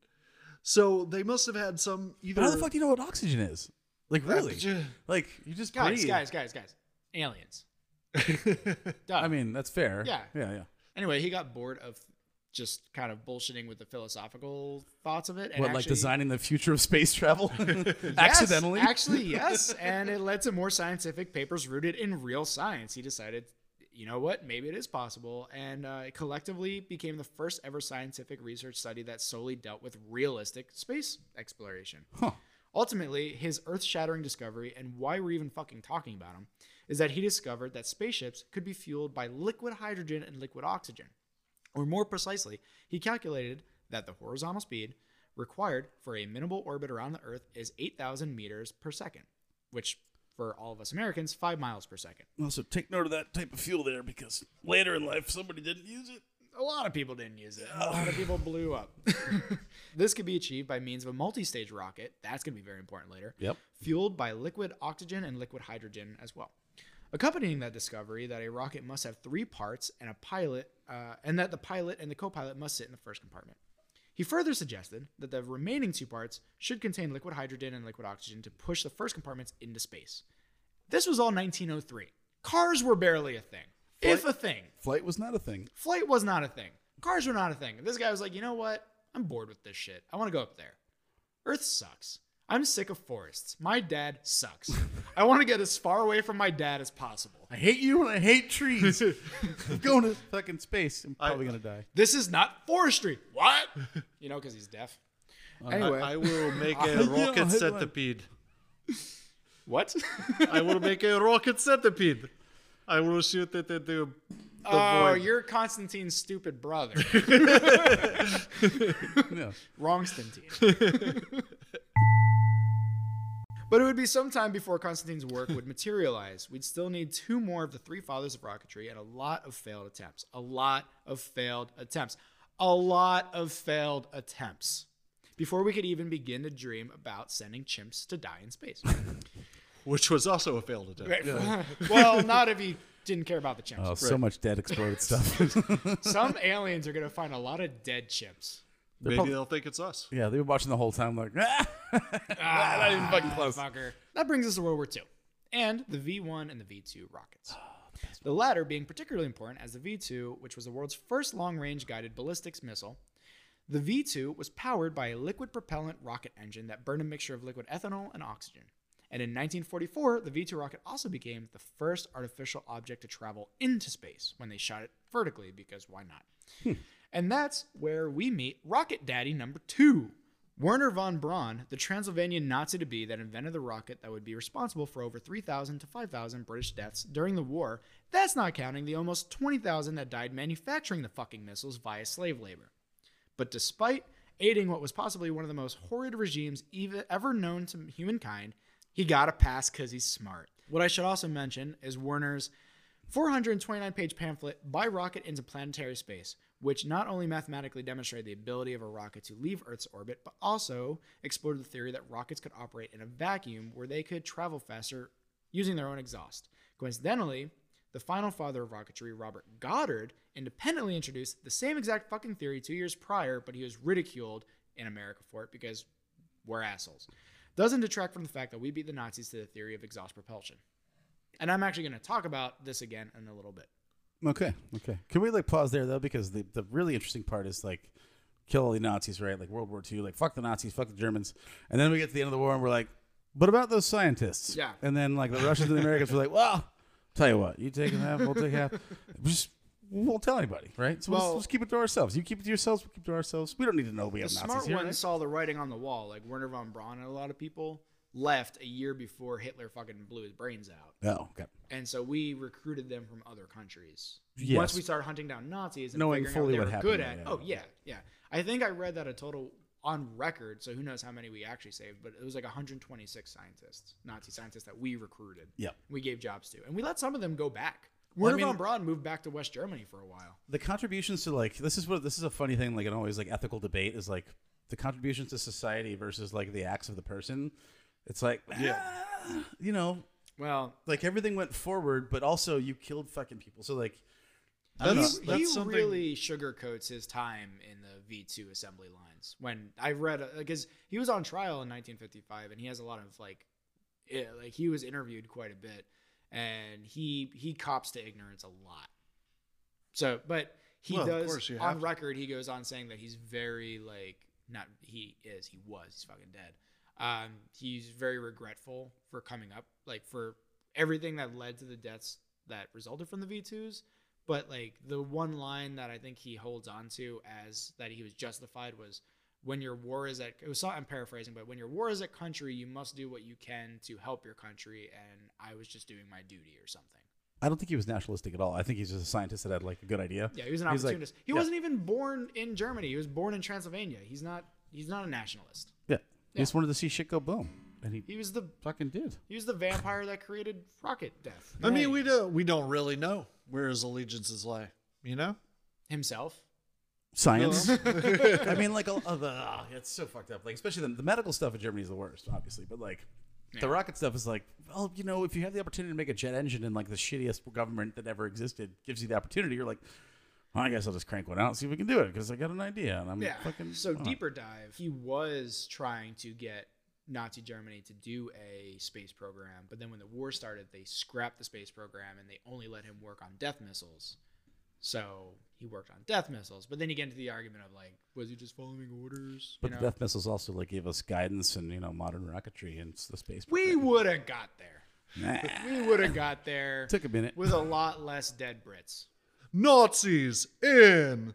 So they must have had some either. But how the fuck do you know what oxygen is? Like, really? Like, you just Guys, breathe. guys, guys, guys. Aliens. Duh. I mean, that's fair. Yeah. Yeah, yeah. Anyway, he got bored of just kind of bullshitting with the philosophical thoughts of it. And What, like actually- designing the future of space travel? Yes, Accidentally? actually, yes. And it led to more scientific papers rooted in real science. He decided, you know what, maybe it is possible. And uh, it collectively became the first ever scientific research study that solely dealt with realistic space exploration. Huh. Ultimately, his earth-shattering discovery, and why we're even fucking talking about him, is that he discovered that spaceships could be fueled by liquid hydrogen and liquid oxygen. Or more precisely, he calculated that the horizontal speed required for a minimal orbit around the Earth is eight thousand meters per second, which for all of us Americans, five miles per second. Also, take note of that type of fuel there because later in life somebody didn't use it. A lot of people didn't use it. A lot of people blew up. This could be achieved by means of a multi-stage rocket. That's going to be very important later. Yep. Fueled by liquid oxygen and liquid hydrogen as well. Accompanying that discovery that a rocket must have three parts and a pilot, uh, and that the pilot and the co-pilot must sit in the first compartment. He further suggested that the remaining two parts should contain liquid hydrogen and liquid oxygen to push the first compartments into space. This was all nineteen oh three. Cars were barely a thing. If a thing. Flight was not a thing. Flight was not a thing. Cars were not a thing. This guy was like, you know what? I'm bored with this shit. I want to go up there. Earth sucks. I'm sick of forests. My dad sucks. I want to get as far away from my dad as possible. I hate you and I hate trees. I'm going to fucking space. I'm probably going to die. This is not forestry. What? You know, because he's deaf. Anyway. I, I will make Yeah, a rocket headline. centipede. What? I will make a rocket centipede. I will shoot it into the Oh, void. you're Constantine's stupid brother. No. Wrong Stantine. But it would be some time before Constantine's work would materialize. We'd still need two more of the three fathers of rocketry and a lot of failed attempts. A lot of failed attempts. A lot of failed attempts. Before we could even begin to dream about sending chimps to die in space. Which was also a failed attempt. Well, not if he didn't care about the chimps. Oh, so much dead exploded stuff. Some aliens are going to find a lot of dead chimps. They're Maybe prob- they'll think it's us. yeah, they've been watching the whole time like, ah, not even fucking close. Fucker. That brings us to World War Two and the V one and the V two rockets. The latter being particularly important as the V two, which was the world's first long-range guided ballistics missile. The V two was powered by a liquid propellant rocket engine that burned a mixture of liquid ethanol and oxygen. And in nineteen forty-four, the V two rocket also became the first artificial object to travel into space when they shot it vertically, because why not? Hmm. And that's where we meet Rocket Daddy number two, Werner von Braun, the Transylvanian Nazi-to-be that invented the rocket that would be responsible for over three thousand to five thousand British deaths during the war. That's not counting the almost twenty thousand that died manufacturing the fucking missiles via slave labor. But despite aiding what was possibly one of the most horrid regimes even ever known to humankind, he got a pass because he's smart. What I should also mention is Werner's four hundred twenty-nine page pamphlet, By Rocket into Planetary Space, which not only mathematically demonstrated the ability of a rocket to leave Earth's orbit, but also explored the theory that rockets could operate in a vacuum where they could travel faster using their own exhaust. Coincidentally, the final father of rocketry, Robert Goddard, independently introduced the same exact fucking theory two years prior, but he was ridiculed in America for it because we're assholes. Doesn't detract from the fact that we beat the Nazis to the theory of exhaust propulsion. And I'm actually going to talk about this again in a little bit. Okay, okay. Can we like pause there though, because the the really interesting part is like kill all the Nazis, right? Like World War Two, like fuck the Nazis, fuck the Germans, and then we get to the end of the war and we're like, what about those scientists? Yeah. And then like the Russians and the Americans were like, well, tell you what, you take half, we'll take half. Just we won't tell anybody, right? So Well- let's, let's keep it to ourselves. You keep it to yourselves, we keep it to ourselves. We don't need to know we The have smart Nazis here. ones Right? saw the writing on the wall, like Werner von Braun and a lot of people left a year before Hitler fucking blew his brains out. Oh, okay. And so we recruited them from other countries. Yes. Once we started hunting down Nazis and Knowing figuring fully out what what they were happened, good yeah, at. yeah, Oh, yeah, yeah. I think I read that a total on record, so who knows how many we actually saved, but it was like one hundred twenty-six scientists, Nazi scientists that we recruited. Yep. We gave jobs to. And we let some of them go back. Well, I Werner mean- von Braun moved back to West Germany for a while. The contributions to like this is what this is a funny thing, like an always like ethical debate is like the contributions to society versus like the acts of the person. It's like Yeah. ah, you know, Well, like everything went forward, but also you killed fucking people. So like I don't That's- he, know. he that's something- really sugarcoats his time in the V two assembly lines. When I read, because he was on trial in nineteen fifty-five, and he has a lot of like, it, like he was interviewed quite a bit, and he he cops to ignorance a lot. So, but he Well, of does course you have on to. record. He goes on saying that he's very like not he is he was he's fucking dead. Um, he's very regretful for coming up, like for everything that led to the deaths that resulted from the V twos. But like the one line that I think he holds on to as that he was justified was, when your war is at, it was, I'm paraphrasing, but when your war is at country, you must do what you can to help your country. And I was just doing my duty or something. I don't think he was nationalistic at all. I think he's just a scientist that had like a good idea. Yeah, he was an He's like- opportunist. he yeah. wasn't even born in Germany. He was born in Transylvania. He's not, he's not a nationalist. Yeah. He Yeah. just wanted to see shit go boom. And he He was the, fucking did. he was the vampire that created rocket death. I mean, we do we don't really know where his allegiances lie. You know? Himself. Science. I mean, like, uh, the, uh, it's so fucked up. Like, especially the, the medical stuff in Germany is the worst, obviously. But like, the Yeah. rocket stuff is like, well, you know, if you have the opportunity to make a jet engine in like the shittiest government that ever existed gives you the opportunity, you're like, well, I guess I'll just crank one out and see if we can do it because I got an idea and I'm Yeah. fucking. So oh. deeper dive, he was trying to get Nazi Germany to do a space program, but then when the war started, they scrapped the space program and they only let him work on death missiles. So he worked on death missiles, but then you get into the argument of like, was he just following orders? But you the know? death missiles also like gave us guidance and you know modern rocketry and the space. We program. would have got there. Nah. We would have got there Took a minute. with a lot less dead Brits. Nazis in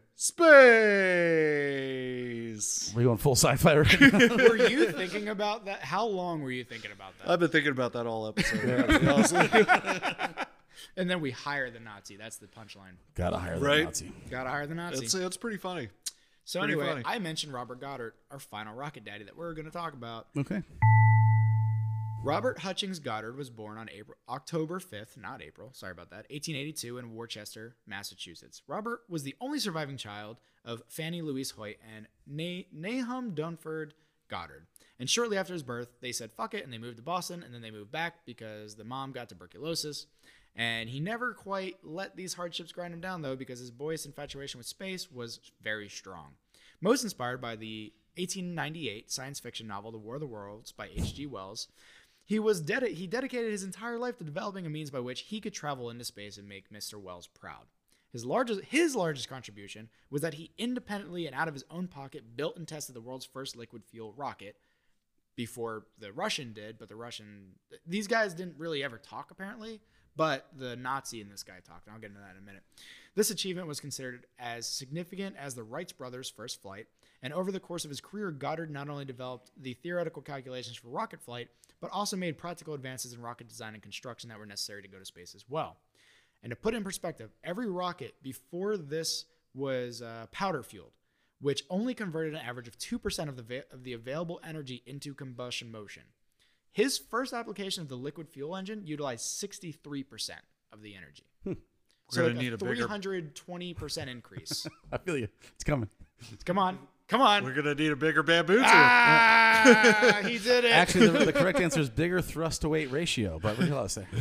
space. We're going full sci-fi. right now? Were you thinking about that? How long were you thinking about that? I've been thinking about that all episode. to be honest with you. And then we hire the Nazi. That's the punchline. Gotta hire that Right. Nazi. Gotta hire the Nazi. It's it's pretty funny. So Pretty anyway, funny. I mentioned Robert Goddard, our final rocket daddy that we're going to talk about. Okay. Robert Hutchings Goddard was born on April, October fifth, not April, sorry about that, eighteen eighty-two in Worcester, Massachusetts. Robert was the only surviving child of Fanny Louise Hoyt and Na- Nahum Dunford Goddard. And shortly after his birth, they said fuck it and they moved to Boston, and then they moved back because the mom got tuberculosis. And he never quite let these hardships grind him down, though, because his boyish infatuation with space was very strong. Most inspired by the eighteen ninety-eight science fiction novel The War of the Worlds by H G Wells, he was dedi- he dedicated his entire life to developing a means by which he could travel into space and make Mister Wells proud. His largest his largest contribution was that he independently and out of his own pocket built and tested the world's first liquid fuel rocket before the Russian did, but the Russian these guys didn't really ever talk apparently, but the Nazi in this guy talked, and I'll get into that in a minute. This achievement was considered as significant as the Wright brothers' first flight, and over the course of his career, Goddard not only developed the theoretical calculations for rocket flight, but also made practical advances in rocket design and construction that were necessary to go to space as well. And to put it in perspective, every rocket before this was uh, powder-fueled, which only converted an average of two percent of the, va- of the available energy into combustion motion. His first application of the liquid fuel engine utilized sixty-three percent of the energy. We're So gonna like need a a bigger. three hundred twenty percent increase. I feel you. It's coming. Come on. Come on. We're gonna need a bigger bamboo tube. Ah, he did it. Actually, the, the correct answer is bigger thrust to weight ratio. But what do you say?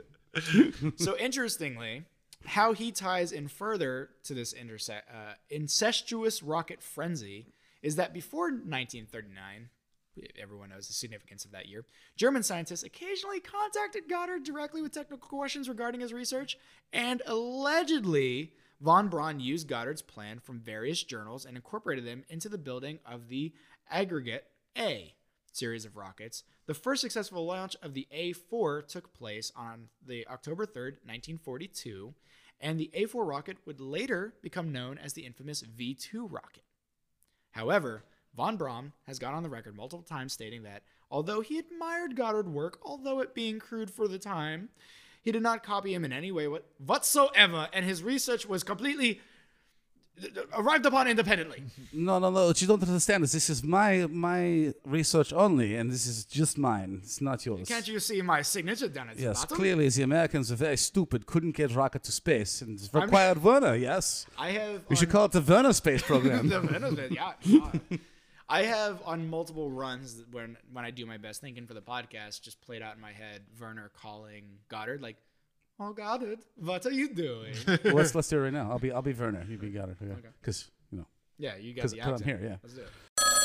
So interestingly, how he ties in further to this interse- uh, incestuous rocket frenzy is that before nineteen thirty-nine, everyone knows the significance of that year, German scientists occasionally contacted Goddard directly with technical questions regarding his research, and allegedly, von Braun used Goddard's plan from various journals and incorporated them into the building of the Aggregate A series of rockets. The first successful launch of the A four took place on the October third, nineteen forty-two, and the A four rocket would later become known as the infamous V two rocket. However, von Braun has gone on the record multiple times stating that although he admired Goddard's work, although it being crude for the time, he did not copy him in any way whatsoever, and his research was completely arrived upon independently. No, no, no. What you don't understand is this is my my research only, and this is just mine. It's not yours. Can't you see my signature down at the Yes, bottom? clearly the Americans are very stupid, couldn't get rocket to space, and it I'm- required Werner, yes. I have. We should on- call it the Werner space program. the benefit, yeah. yeah. I have on multiple runs when when I do my best thinking for the podcast, just played out in my head Werner calling Goddard like, "Oh Goddard, what are you doing?" Well, let's let's do it right now. I'll be I'll be Werner. You be Goddard. Okay. Okay. Because you know. Yeah, you got Because the I'm accent. here, yeah. Let's do it.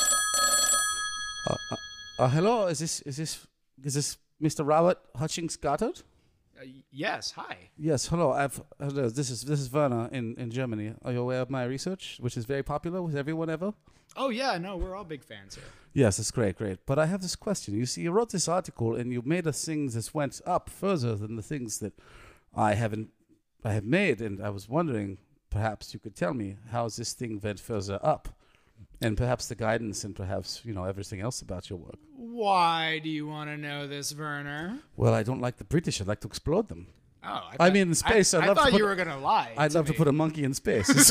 Uh, uh, uh, hello, is this is this is this Mister Robert Hutchings Goddard? Uh, yes, hi. Yes, hello. I've hello. This is this is Werner in, in Germany. Are you aware of my research, which is very popular with everyone ever? Oh yeah, no, we're all big fans here. Yes, it's great, great. But I have this question. You see, you wrote this article and you made us things that went up further than the things that I haven't I have made, and I was wondering, perhaps you could tell me how this thing went further up, and perhaps the guidance and perhaps you know everything else about your work. Why do you want to know this, Werner? Well, I don't like the British. I'd like to explode them. Oh, I, I thought- mean, in space, I, I'd I love to thought put- you were gonna lie. I'd to love to me. put a monkey in space.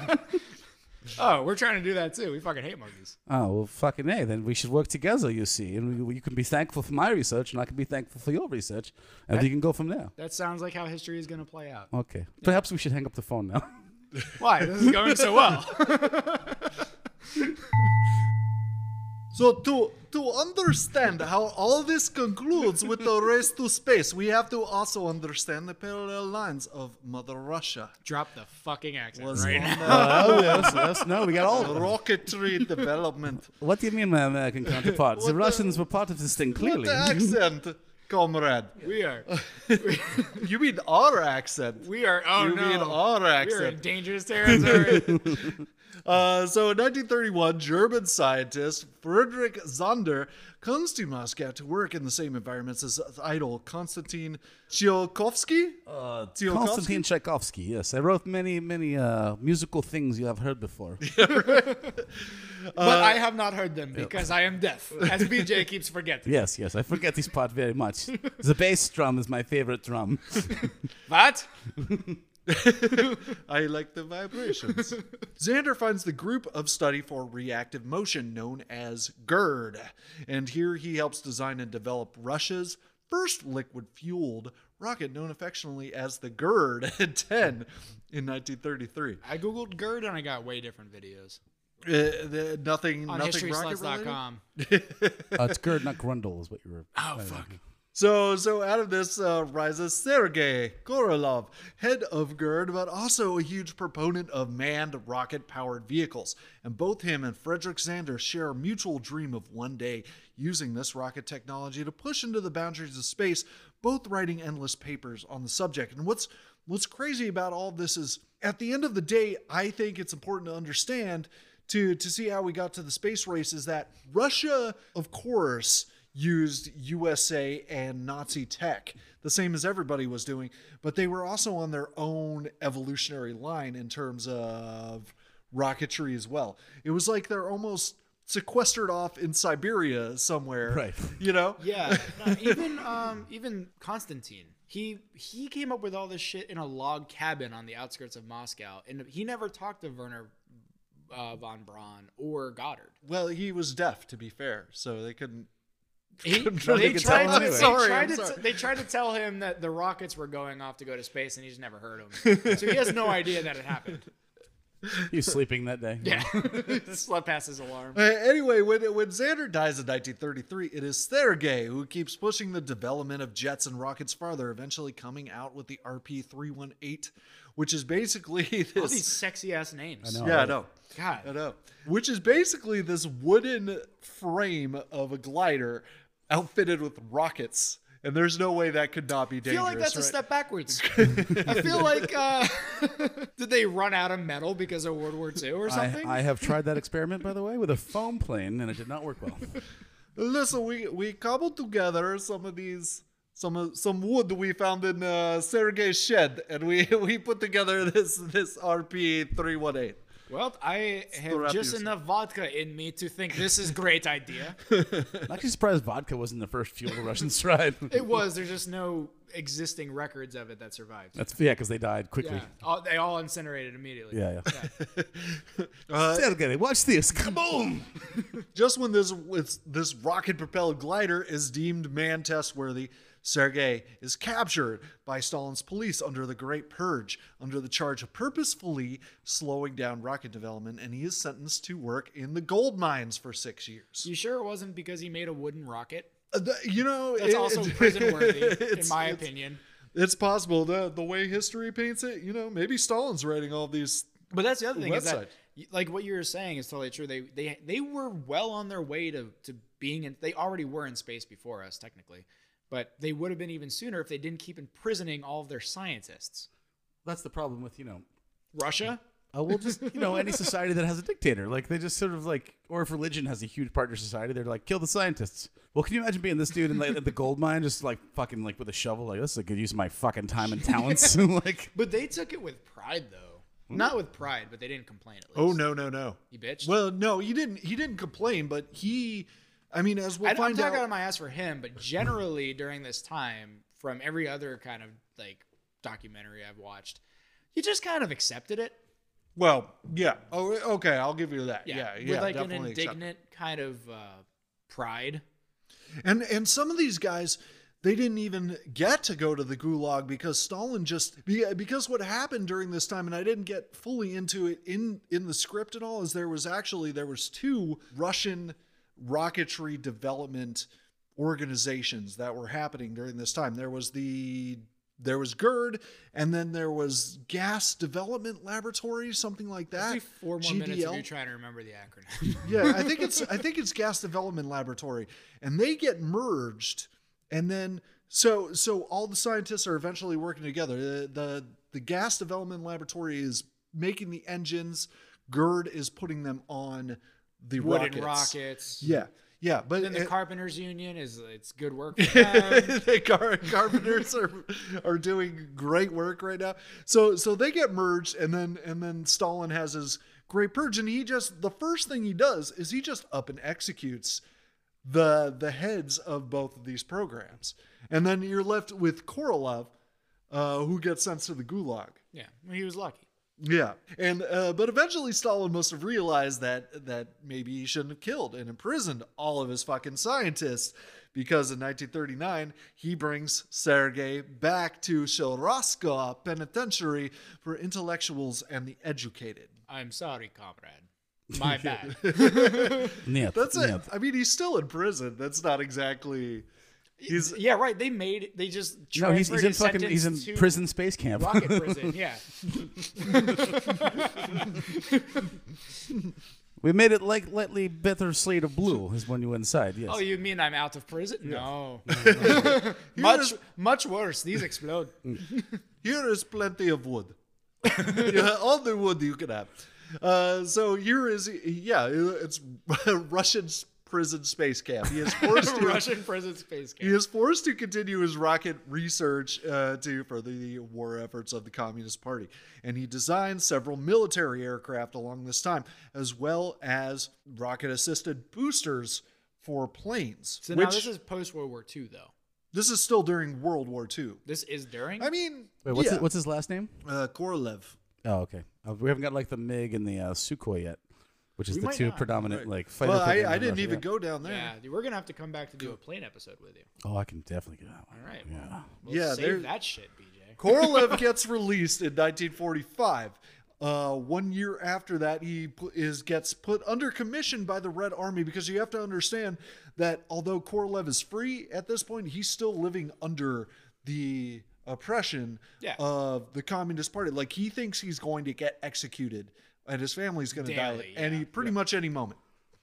Oh, we're trying to do that too. We fucking hate monkeys. Oh, well, fucking A. Then we should work together, you see. And we, you can be thankful for my research, and I can be thankful for your research. And That- we can go from there. That sounds like how history is gonna play out. Okay. Perhaps we should hang up the phone now. Why? This is going so well. So to to understand how all this concludes with the race to space, we have to also understand the parallel lines of Mother Russia. Drop the fucking accent Was right on now. Oh, yes, yes. No, we got all the of them. rocketry development. What do you mean, my American counterpart? What the the- Russians were part of this thing, What clearly. the accent, comrade? We are. You mean our accent? We are. Oh you no. mean our We are in accent? dangerous territory. Uh, so in nineteen thirty-one, German scientist Friedrich Zander comes to Moscow to work in the same environments as idol Konstantin Tsiolkovsky. Uh, Tsiolkovsky? Konstantin Tchaikovsky, yes. I wrote many, many uh, musical things you have heard before. but I have not heard them because I am deaf, as B J keeps forgetting. Yes, yes. I forget this part very much. The bass drum is my favorite drum. What? I like the vibrations. Xander finds the group of study for reactive motion known as GERD, and here he helps design and develop Russia's first liquid-fueled rocket known affectionately as the GERD ten in nineteen thirty-three. I googled GERD and I got way different videos Uh, the, nothing, on nothing history rocket sluts dot related. com. Uh, it's Gerd, not Grundle, is what you were. Oh fuck. So, so out of this uh, rises Sergei Korolev, head of GERD, but also a huge proponent of manned rocket-powered vehicles. And both him and Frederick Xander share a mutual dream of one day using this rocket technology to push into the boundaries of space, both writing endless papers on the subject. And what's what's crazy about all of this is, at the end of the day, I think it's important to understand, to, to see how we got to the space race, is that Russia, of course, used U S A and Nazi tech, the same as everybody was doing, but they were also on their own evolutionary line in terms of rocketry as well. It was like they're almost sequestered off in Siberia somewhere, Right. You know? Yeah, no, even um, even Constantine, he he came up with all this shit in a log cabin on the outskirts of Moscow, and he never talked to Werner uh, von Braun or Goddard. Well, he was deaf, to be fair, so they couldn't. He, couldn't really they, get tried tell to, him they, anyway. Sorry, tried I'm to sorry. t- they tried to tell him that the rockets were going off to go to space, and he just never heard them. So he has no idea that it happened. He was sleeping that day. Yeah, slept past his alarm. Uh, anyway, when, when Xander dies in nineteen thirty-three, it is Sergei who keeps pushing the development of jets and rockets farther, eventually coming out with the R P three eighteen, which is basically this. All these sexy ass names. I know. Yeah, I know. God. I know. Which is basically this wooden frame of a glider outfitted with rockets. And there's no way that could not be I dangerous. feel like that's a right? step backwards. I feel like uh, did they run out of metal because of World War Two or something? I, I have tried that experiment, by the way, with a foam plane, and it did not work well. Listen, we we cobbled together some of these some of- some wood we found in uh, Sergei's shed, and we we put together this this R P three eighteen. Well, I have wrap just yourself. enough vodka in me to think this is a great idea. I'm actually surprised vodka wasn't the first fuel the Russians tried. It was. There's just no existing records of it that survived. That's yeah, because they died quickly. Yeah, all, they all incinerated immediately. Yeah, yeah. Uh, Sergei, watch this. Kaboom! just when this with this rocket propelled glider is deemed man test worthy, Sergei is captured by Stalin's police under the Great Purge, under the charge of purposefully slowing down rocket development, and he is sentenced to work in the gold mines for six years. You sure it wasn't because he made a wooden rocket? Uh, the- you know, That's it- also it- prison worthy, in it's- my it's- opinion. It's possible. The the way history paints it, you know, maybe Stalin's writing all these. But that's the other thing is Website. that, y- like what you were saying is totally true. They they they were well on their way to to being in. They already were in space before us, technically, but they would have been even sooner if they didn't keep imprisoning all of their scientists. That's the problem with, you know, Russia. uh, well, just, you know, any society that has a dictator. Like, they just sort of like, or if religion has a huge part of society, they're like, kill the scientists. Well, can you imagine being this dude in like, at the gold mine, just like fucking like with a shovel? Like, this is a good use of my fucking time and talents. like, But they took it with pride, though. Not with pride, but they didn't complain. At least. Oh no no no! you bitch. Well, no, he didn't. He didn't complain, but he. I mean, as we'll I, I'm find talking out out. of my ass for him, but generally during this time, from every other kind of like documentary I've watched, you just kind of accepted it. Well, yeah. Oh, okay. I'll give you that. Yeah, yeah. with like an definitely accept- indignant kind of uh, pride. And and some of these guys, they didn't even get to go to the gulag because Stalin just be- because what happened during this time, and I didn't get fully into it in in the script and all, is there was actually there was two Russian rocketry development organizations that were happening during this time. There was the there was GERD, and then there was Gas Development Laboratory, something like that. Let's do four more G D L. minutes of you trying to remember the acronym. Yeah, I think it's I think it's Gas Development Laboratory, and they get merged, and then so so all the scientists are eventually working together. The the, the Gas Development Laboratory is making the engines. GERD is putting them on the Wooden rockets. rockets. Yeah, yeah, but Then the it- Carpenters Union is it's good work for them. the car- carpenters are are doing great work right now. So so they get merged, and then and then Stalin has his great purge, and he just the first thing he does is he just up and executes the the heads of both of these programs, and then you're left with Korolev, uh, who gets sent to the gulag. Yeah, well, he was lucky. Yeah, and uh, but eventually Stalin must have realized that that maybe he shouldn't have killed and imprisoned all of his fucking scientists, because in nineteen thirty-nine he brings Sergei back to Shoroska Penitentiary for intellectuals and the educated. I'm sorry, comrade. My bad. Нет, That's it. нет. I mean, he's still in prison. That's not exactly. He's Yeah, right. They made they just No, he's, he's in transferred his fucking he's in sentence to prison space camp. rocket prison. Yeah. We made it like lightly better shade of blue is when you inside. Yes. Oh, you mean I'm out of prison? No. Here much is- much worse. These explode. Here is plenty of wood. Yeah, all the wood you can have. Uh, so here is, yeah, it's Russian prison space camp. He is forced to Russian prison space he camp. is forced to continue his rocket research uh, to further the war efforts of the Communist Party, and he designed several military aircraft along this time, as well as rocket-assisted boosters for planes. So which now this is post World War Two, though. this is still during World War Two. This is during. I mean, Wait, what's yeah. his, what's his last name? uh, Korolev. Oh, okay. Uh, we haven't got like the MiG and the uh, Sukhoi yet, which is We the might two not. predominant Right. like fighter. Well, I, programs I in didn't Russia, even yeah. go down there. Yeah, we're gonna have to come back to do a plane episode with you. Oh, I can definitely get that one. All right. Yeah. We'll Yeah, there- save that shit, B J. Korolev gets released in nineteen forty-five. Uh, one year after that, he pu- is gets put under commission by the Red Army, because you have to understand that although Korolev is free at this point, he's still living under the oppression Yeah. of the Communist Party. Like, he thinks he's going to get executed and his family's going to die Daily, at any yeah. pretty much any moment.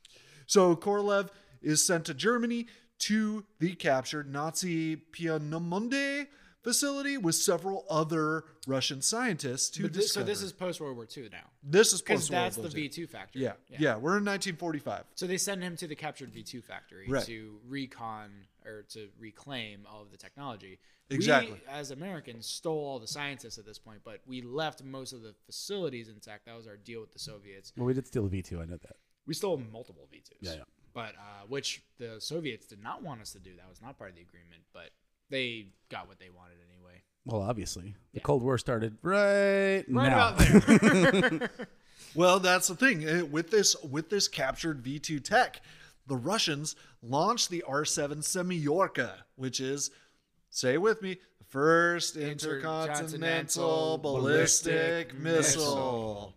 So Korolev is sent to Germany to the captured Nazi Peenemünde facility with several other Russian scientists to But this, so discover. this is post World War Two now, this is because post World that's the War Two. V two factory. Yeah, yeah, we're in nineteen forty-five. So they send him to the captured V two factory Right. to recon or to reclaim all of the technology. Exactly. We, as Americans, stole all the scientists at this point, but we left most of the facilities intact. That was our deal with the Soviets. Well, we did steal the V two. I know that. We stole multiple V twos. Yeah, yeah. But uh, which the Soviets did not want us to do. That was not part of the agreement, but they got what they wanted anyway. Well, obviously, the Yeah. Cold War started right, Right now. about there. Well, that's the thing. Uh, With this with this captured V two tech, the Russians launched the R seven Semyorka, which is, say it with me, the first intercontinental Intercontinental ballistic ballistic missile. missile.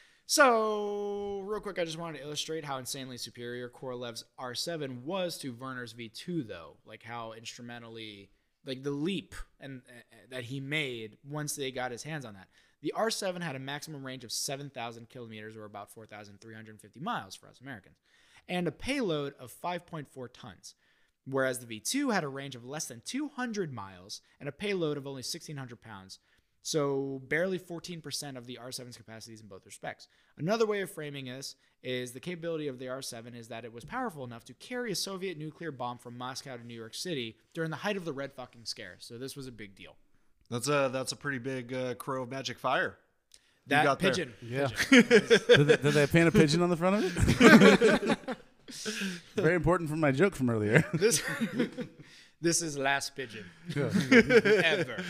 So, real quick, I just wanted to illustrate how insanely superior Korolev's R seven was to Werner's V two, though. Like how instrumentally, like the leap and uh, that he made once they got his hands on that. The R seven had a maximum range of seven thousand kilometers, or about four thousand three hundred fifty miles for us Americans, and a payload of five point four tons. Whereas the V two had a range of less than two hundred miles and a payload of only sixteen hundred pounds. So barely fourteen percent of the R seven's capacities in both respects. Another way of framing this is the capability of the R seven is that it was powerful enough to carry a Soviet nuclear bomb from Moscow to New York City during the height of the Red fucking Scare. So this was a big deal. That's a that's a pretty big uh, crow of magic fire. You That got there. pigeon. Yeah. did, they, did they paint a pigeon on the front of it? Very important for my joke from earlier. This this is last pigeon ever.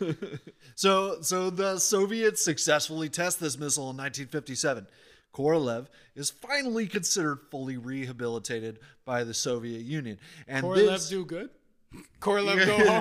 So, so the Soviets successfully test this missile in nineteen fifty-seven. Korolev is finally considered fully rehabilitated by the Soviet Union, and Korolev this, do good? Korolev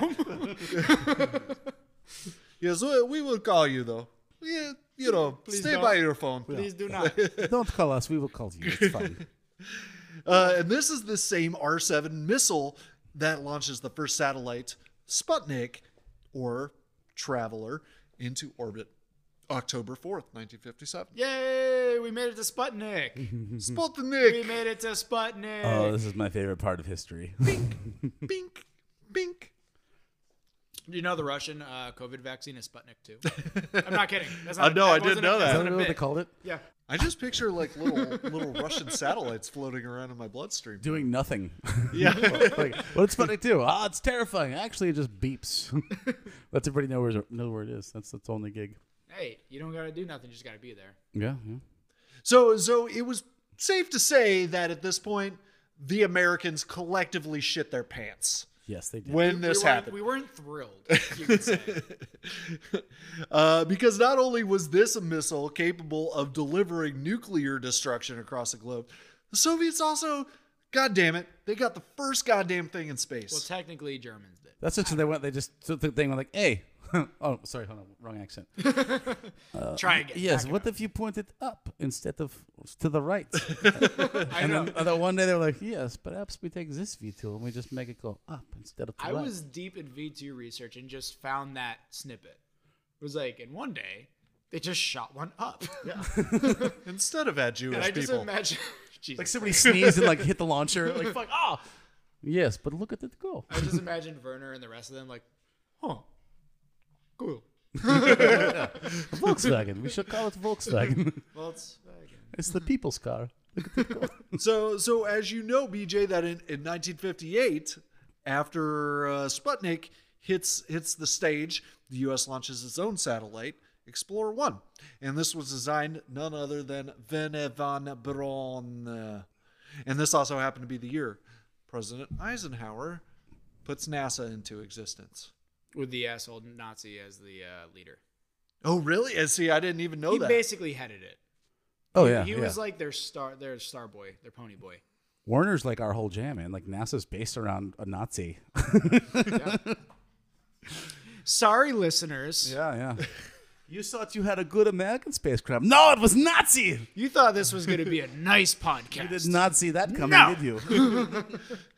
go home? yes, we we will call you though. Yeah, you know, Please stay don't. by your phone. Please do not. Don't call us. We will call you. It's fine. Uh, and this is the same R seven missile that launches the first satellite, Sputnik, or Traveler, into orbit, October fourth, nineteen fifty-seven. Yay! We made it to Sputnik. We Sputnik, made it to Sputnik. Oh, this is my favorite part of history. bink, bink. Do you know the Russian uh, COVID vaccine is Sputnik two? I'm not kidding. That's Uh, not, no, that I didn't wasn't know a, that. Is That's that not a what they bit. called it? Yeah. I just picture like little little Russian satellites floating around in my bloodstream. Doing nothing. Yeah. Like, what did Sputnik do? Ah, it's terrifying. Actually, it just beeps. Lets everybody know where, know where it is. That's its only gig. Hey, you don't gotta do nothing. You just gotta be there. Yeah, yeah. So, so it was safe to say that at this point, the Americans collectively shit their pants Yes, they did. when We this weren't- happened. We weren't thrilled, you could say. uh, because not only was this a missile capable of delivering nuclear destruction across the globe, the Soviets also, god damn it, they got the first goddamn thing in space. Well, technically, Germans did. That's just they went. They just took the thing. Went like, hey, oh, sorry, hold on, wrong accent. Uh, Try again. Yes, Back it what if you pointed up instead of to the right? I and know. then, and then one day they were like, yes, perhaps we take this V two and we just make it go up instead of to I right. was deep in V two research and just found that snippet. It was like, in one day, they just shot one up. Instead of at Jewish And I just people. imagine, Jesus like somebody sneezed and like hit the launcher. Like, fuck, oh! Yes, but look at it go. I just imagine Werner and the rest of them like, huh, cool. Volkswagen. We should call it Volkswagen. Well, it's again. It's the people's car. So, so as you know, B J, that in, in nineteen fifty-eight, after uh, Sputnik hits hits the stage, the U S launches its own satellite, Explorer one, and this was designed none other than Wernher von Braun. Uh, and this also happened to be the year President Eisenhower puts NASA into existence. With the asshole Nazi as the uh, leader. Oh, really? And see, I didn't even know he that. basically headed it. Oh He- yeah, He yeah. was like their star, their star boy, their pony boy. Warner's like our whole jam, man. Like NASA's based around a Nazi. Sorry, listeners. Yeah, yeah. You thought you had a good American spacecraft. No, it was Nazi. You thought this was going to be a nice You podcast. did not see that coming, No. did you?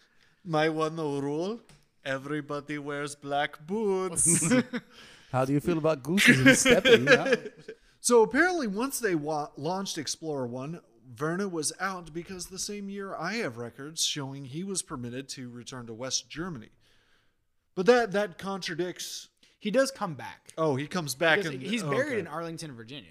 My one rule: everybody wears black boots. How do you feel about gooses and stepping? Yeah. So apparently, once they wa- launched Explorer one, Werner was out because the same year I have records showing he was permitted to return to West Germany. But that that contradicts. He does come back. Oh, he comes back Because and he's oh, buried okay. in Arlington, Virginia.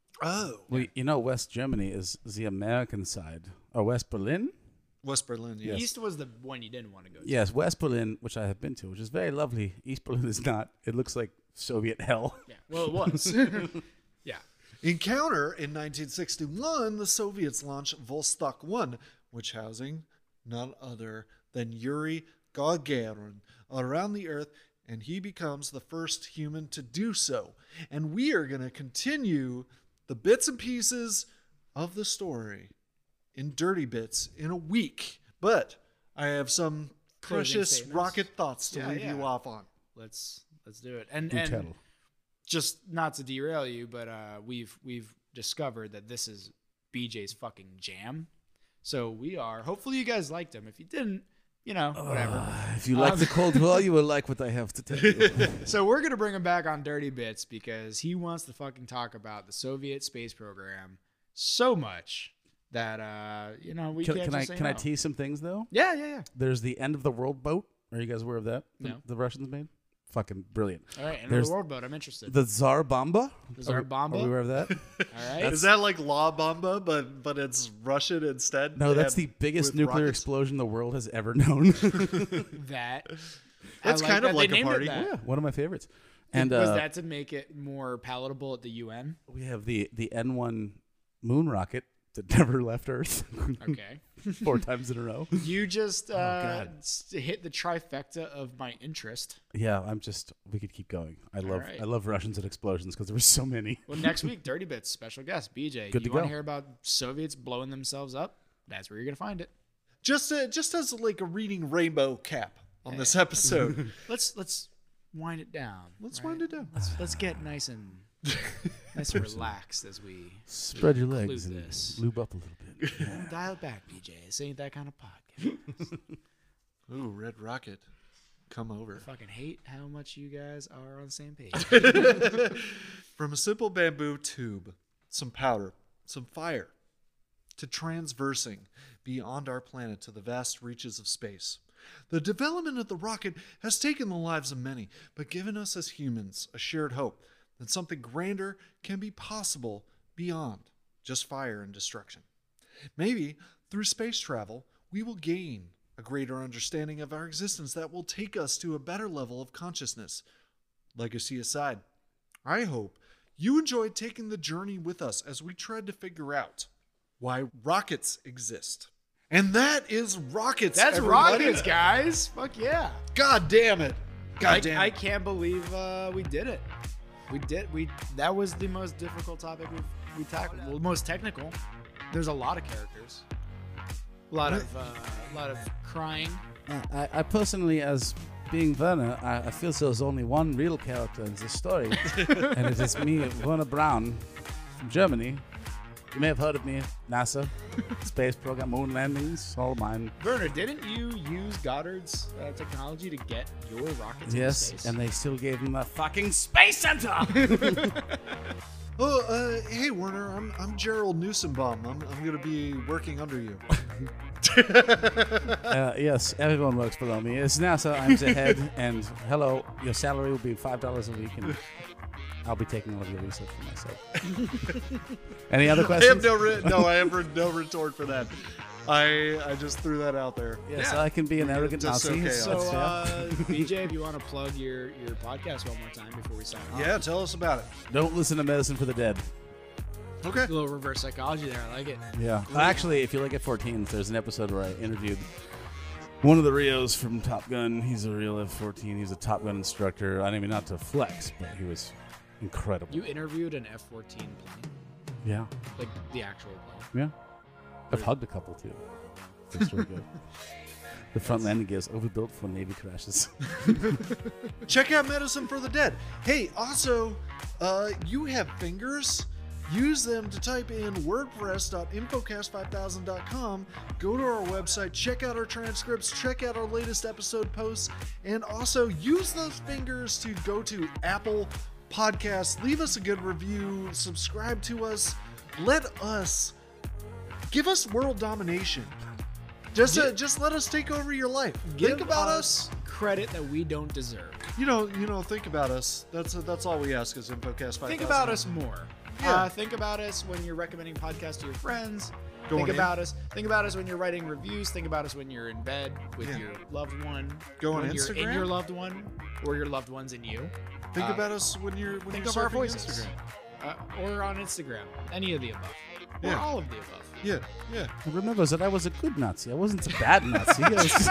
Oh, Well, you know, West Germany is the American side. Or West Berlin? West Berlin. Yes. East was the one you didn't want to go to. Yes, West Berlin, which I have been to, which is very lovely. East Berlin is not. It looks like Soviet hell. Yeah. Well, it was. Yeah. In counter, in nineteen sixty-one, the Soviets launched Vostok one, which housing none other than Yuri Gagarin around the Earth, and he becomes the first human to do so. And we are going to continue the bits and pieces of the story in Dirty Bits in a week. But I have some Closing precious statements. rocket thoughts to Yeah, leave yeah. you off on. Let's let's do it. And Do and tell. just not to derail you, but uh, we've we've discovered that this is B J's fucking jam. So we are. Hopefully you guys liked him. If you didn't, you know, whatever. If you like Um, the Cold War, you will like what I have to tell you. So we're gonna bring him back on Dirty Bits because he wants to fucking talk about the Soviet space program so much that uh, you know we Can, can't can just I say can I no. tease some things though? Yeah, yeah, yeah. There's the End of the World boat. Are you guys aware of that? The, No. the Russians made. Fucking brilliant. All right, end There's of the world boat. I'm interested. The Tsar Bomba. The Tsar Are we- Bomba? Are we aware of that? All right. Is that like La Bamba, but but it's Russian instead? No, that's And the biggest with nuclear rockets? explosion the world has ever known. that. That's I kind of that they like a named it party. that. yeah, one of my favorites. And was uh, that to make it more palatable at the U N? we have the the N one moon rocket that never left Earth. Okay. Four times in a row. You just uh, God. s- hit the trifecta of my interest. Yeah, I'm just. We could keep going. I love. right. I love Russians and explosions because there were so many. Well, next week, Dirty Bits, special guest, B J. Good you to want go. to hear about Soviets blowing themselves up? That's where you're going to find it. Just uh, just as like a reading rainbow cap on this episode. Let's let's wind it down. Let's right? wind it down. Let's, let's get nice and nice and relaxed as we Spread your legs Include and this. lube up a little bit. dial it back, B J. This ain't that kind of podcast. Ooh, Red Rocket, come over. Fucking hate how much you guys are on the same page. From a simple bamboo tube, some powder, some fire, to transversing beyond our planet to the vast reaches of space. The development of the rocket has taken the lives of many, but given us as humans a shared hope that something grander can be possible beyond just fire and destruction. Maybe through space travel, we will gain a greater understanding of our existence that will take us to a better level of consciousness. Legacy aside, I hope you enjoyed taking the journey with us as we tried to figure out why rockets exist. And that is rockets. That's everybody. rockets, guys. Fuck yeah. God damn it. God I, damn I it. can't believe uh, we did it. We did. We that was the most difficult topic we we tackled. Well, most technical. There's a lot of characters. A lot of uh, a lot of crying. Uh, I, I personally, as being Werner, I, I feel there's only one real character in this story, and it is me, Werner Braun, from Germany. You may have heard of me, NASA, space program, moon landings, all mine. Werner, didn't you use Goddard's uh, technology to get your rockets Yes, into space? and they still gave him a fucking space center. Oh, uh, hey Werner, I'm I'm Gerald Newsombaum. I'm I'm gonna be working under you. uh, yes, everyone works below me. It's NASA. I'm the head, and hello, your salary will be five dollars a week, and I'll be taking all of your research for myself. Any other I questions? have no re- no, I have re- no retort for that. I I just threw that out there. Yes, Yeah. I can be an arrogant Just Nazi. okay, So, That's- uh, B J, if you want to plug your, your podcast one more time before we sign off. Yeah, tell us about it. Don't listen to Medicine for the Dead. Okay. A little reverse psychology there. I like it. Yeah. Actually, if you look at fourteen, there's an episode where I interviewed one of the Rios from Top Gun. He's a real F fourteen. He's a Top Gun instructor. I mean, not to flex, but he was incredible. You interviewed an F fourteen plane, Yeah. like the actual plane. Yeah. I've hugged a couple too. That's really good. The front landing gear is overbuilt for Navy crashes. Check out Medicine for the Dead. Hey, also, uh, you have fingers. Use them to type in wordpress dot infocast five thousand dot com. Go to our website, check out our transcripts, check out our latest episode posts, and also use those fingers to go to Apple Podcasts. Leave us a good review, subscribe to us. Let us give us world domination. Just, uh, just let us take over your life. Give Think about us. credit that we don't deserve. You know, you know. Think about us. That's that's all we ask is InfoCast five thousand. Think about us more. Yeah. Uh, think about us when you're recommending podcasts to your friends. Going think in. about us. Think about us when you're writing reviews. Think about us when you're in bed with Yeah. your loved one. Go on when you're in Instagram? your loved one, or your loved ones in you. Think Uh, about us when you're when Think you're of our surfing voices, Instagram. uh, or on Instagram. Any of the above, or Yeah. all of the above. Yeah, yeah. Remember that I was a good Nazi. I wasn't a bad Nazi. I was-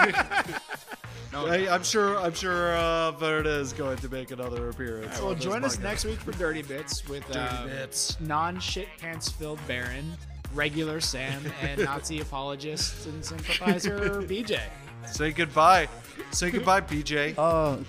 No, I, I'm sure. I'm sure uh, Verda is going to make another appearance. well, on this join us podcast. next week for Dirty Bits with Dirty uh, Bits. non-shit pants filled Baron, regular Sam, and Nazi apologist and sympathizer B J. Say goodbye. Say goodbye, B J. Oh,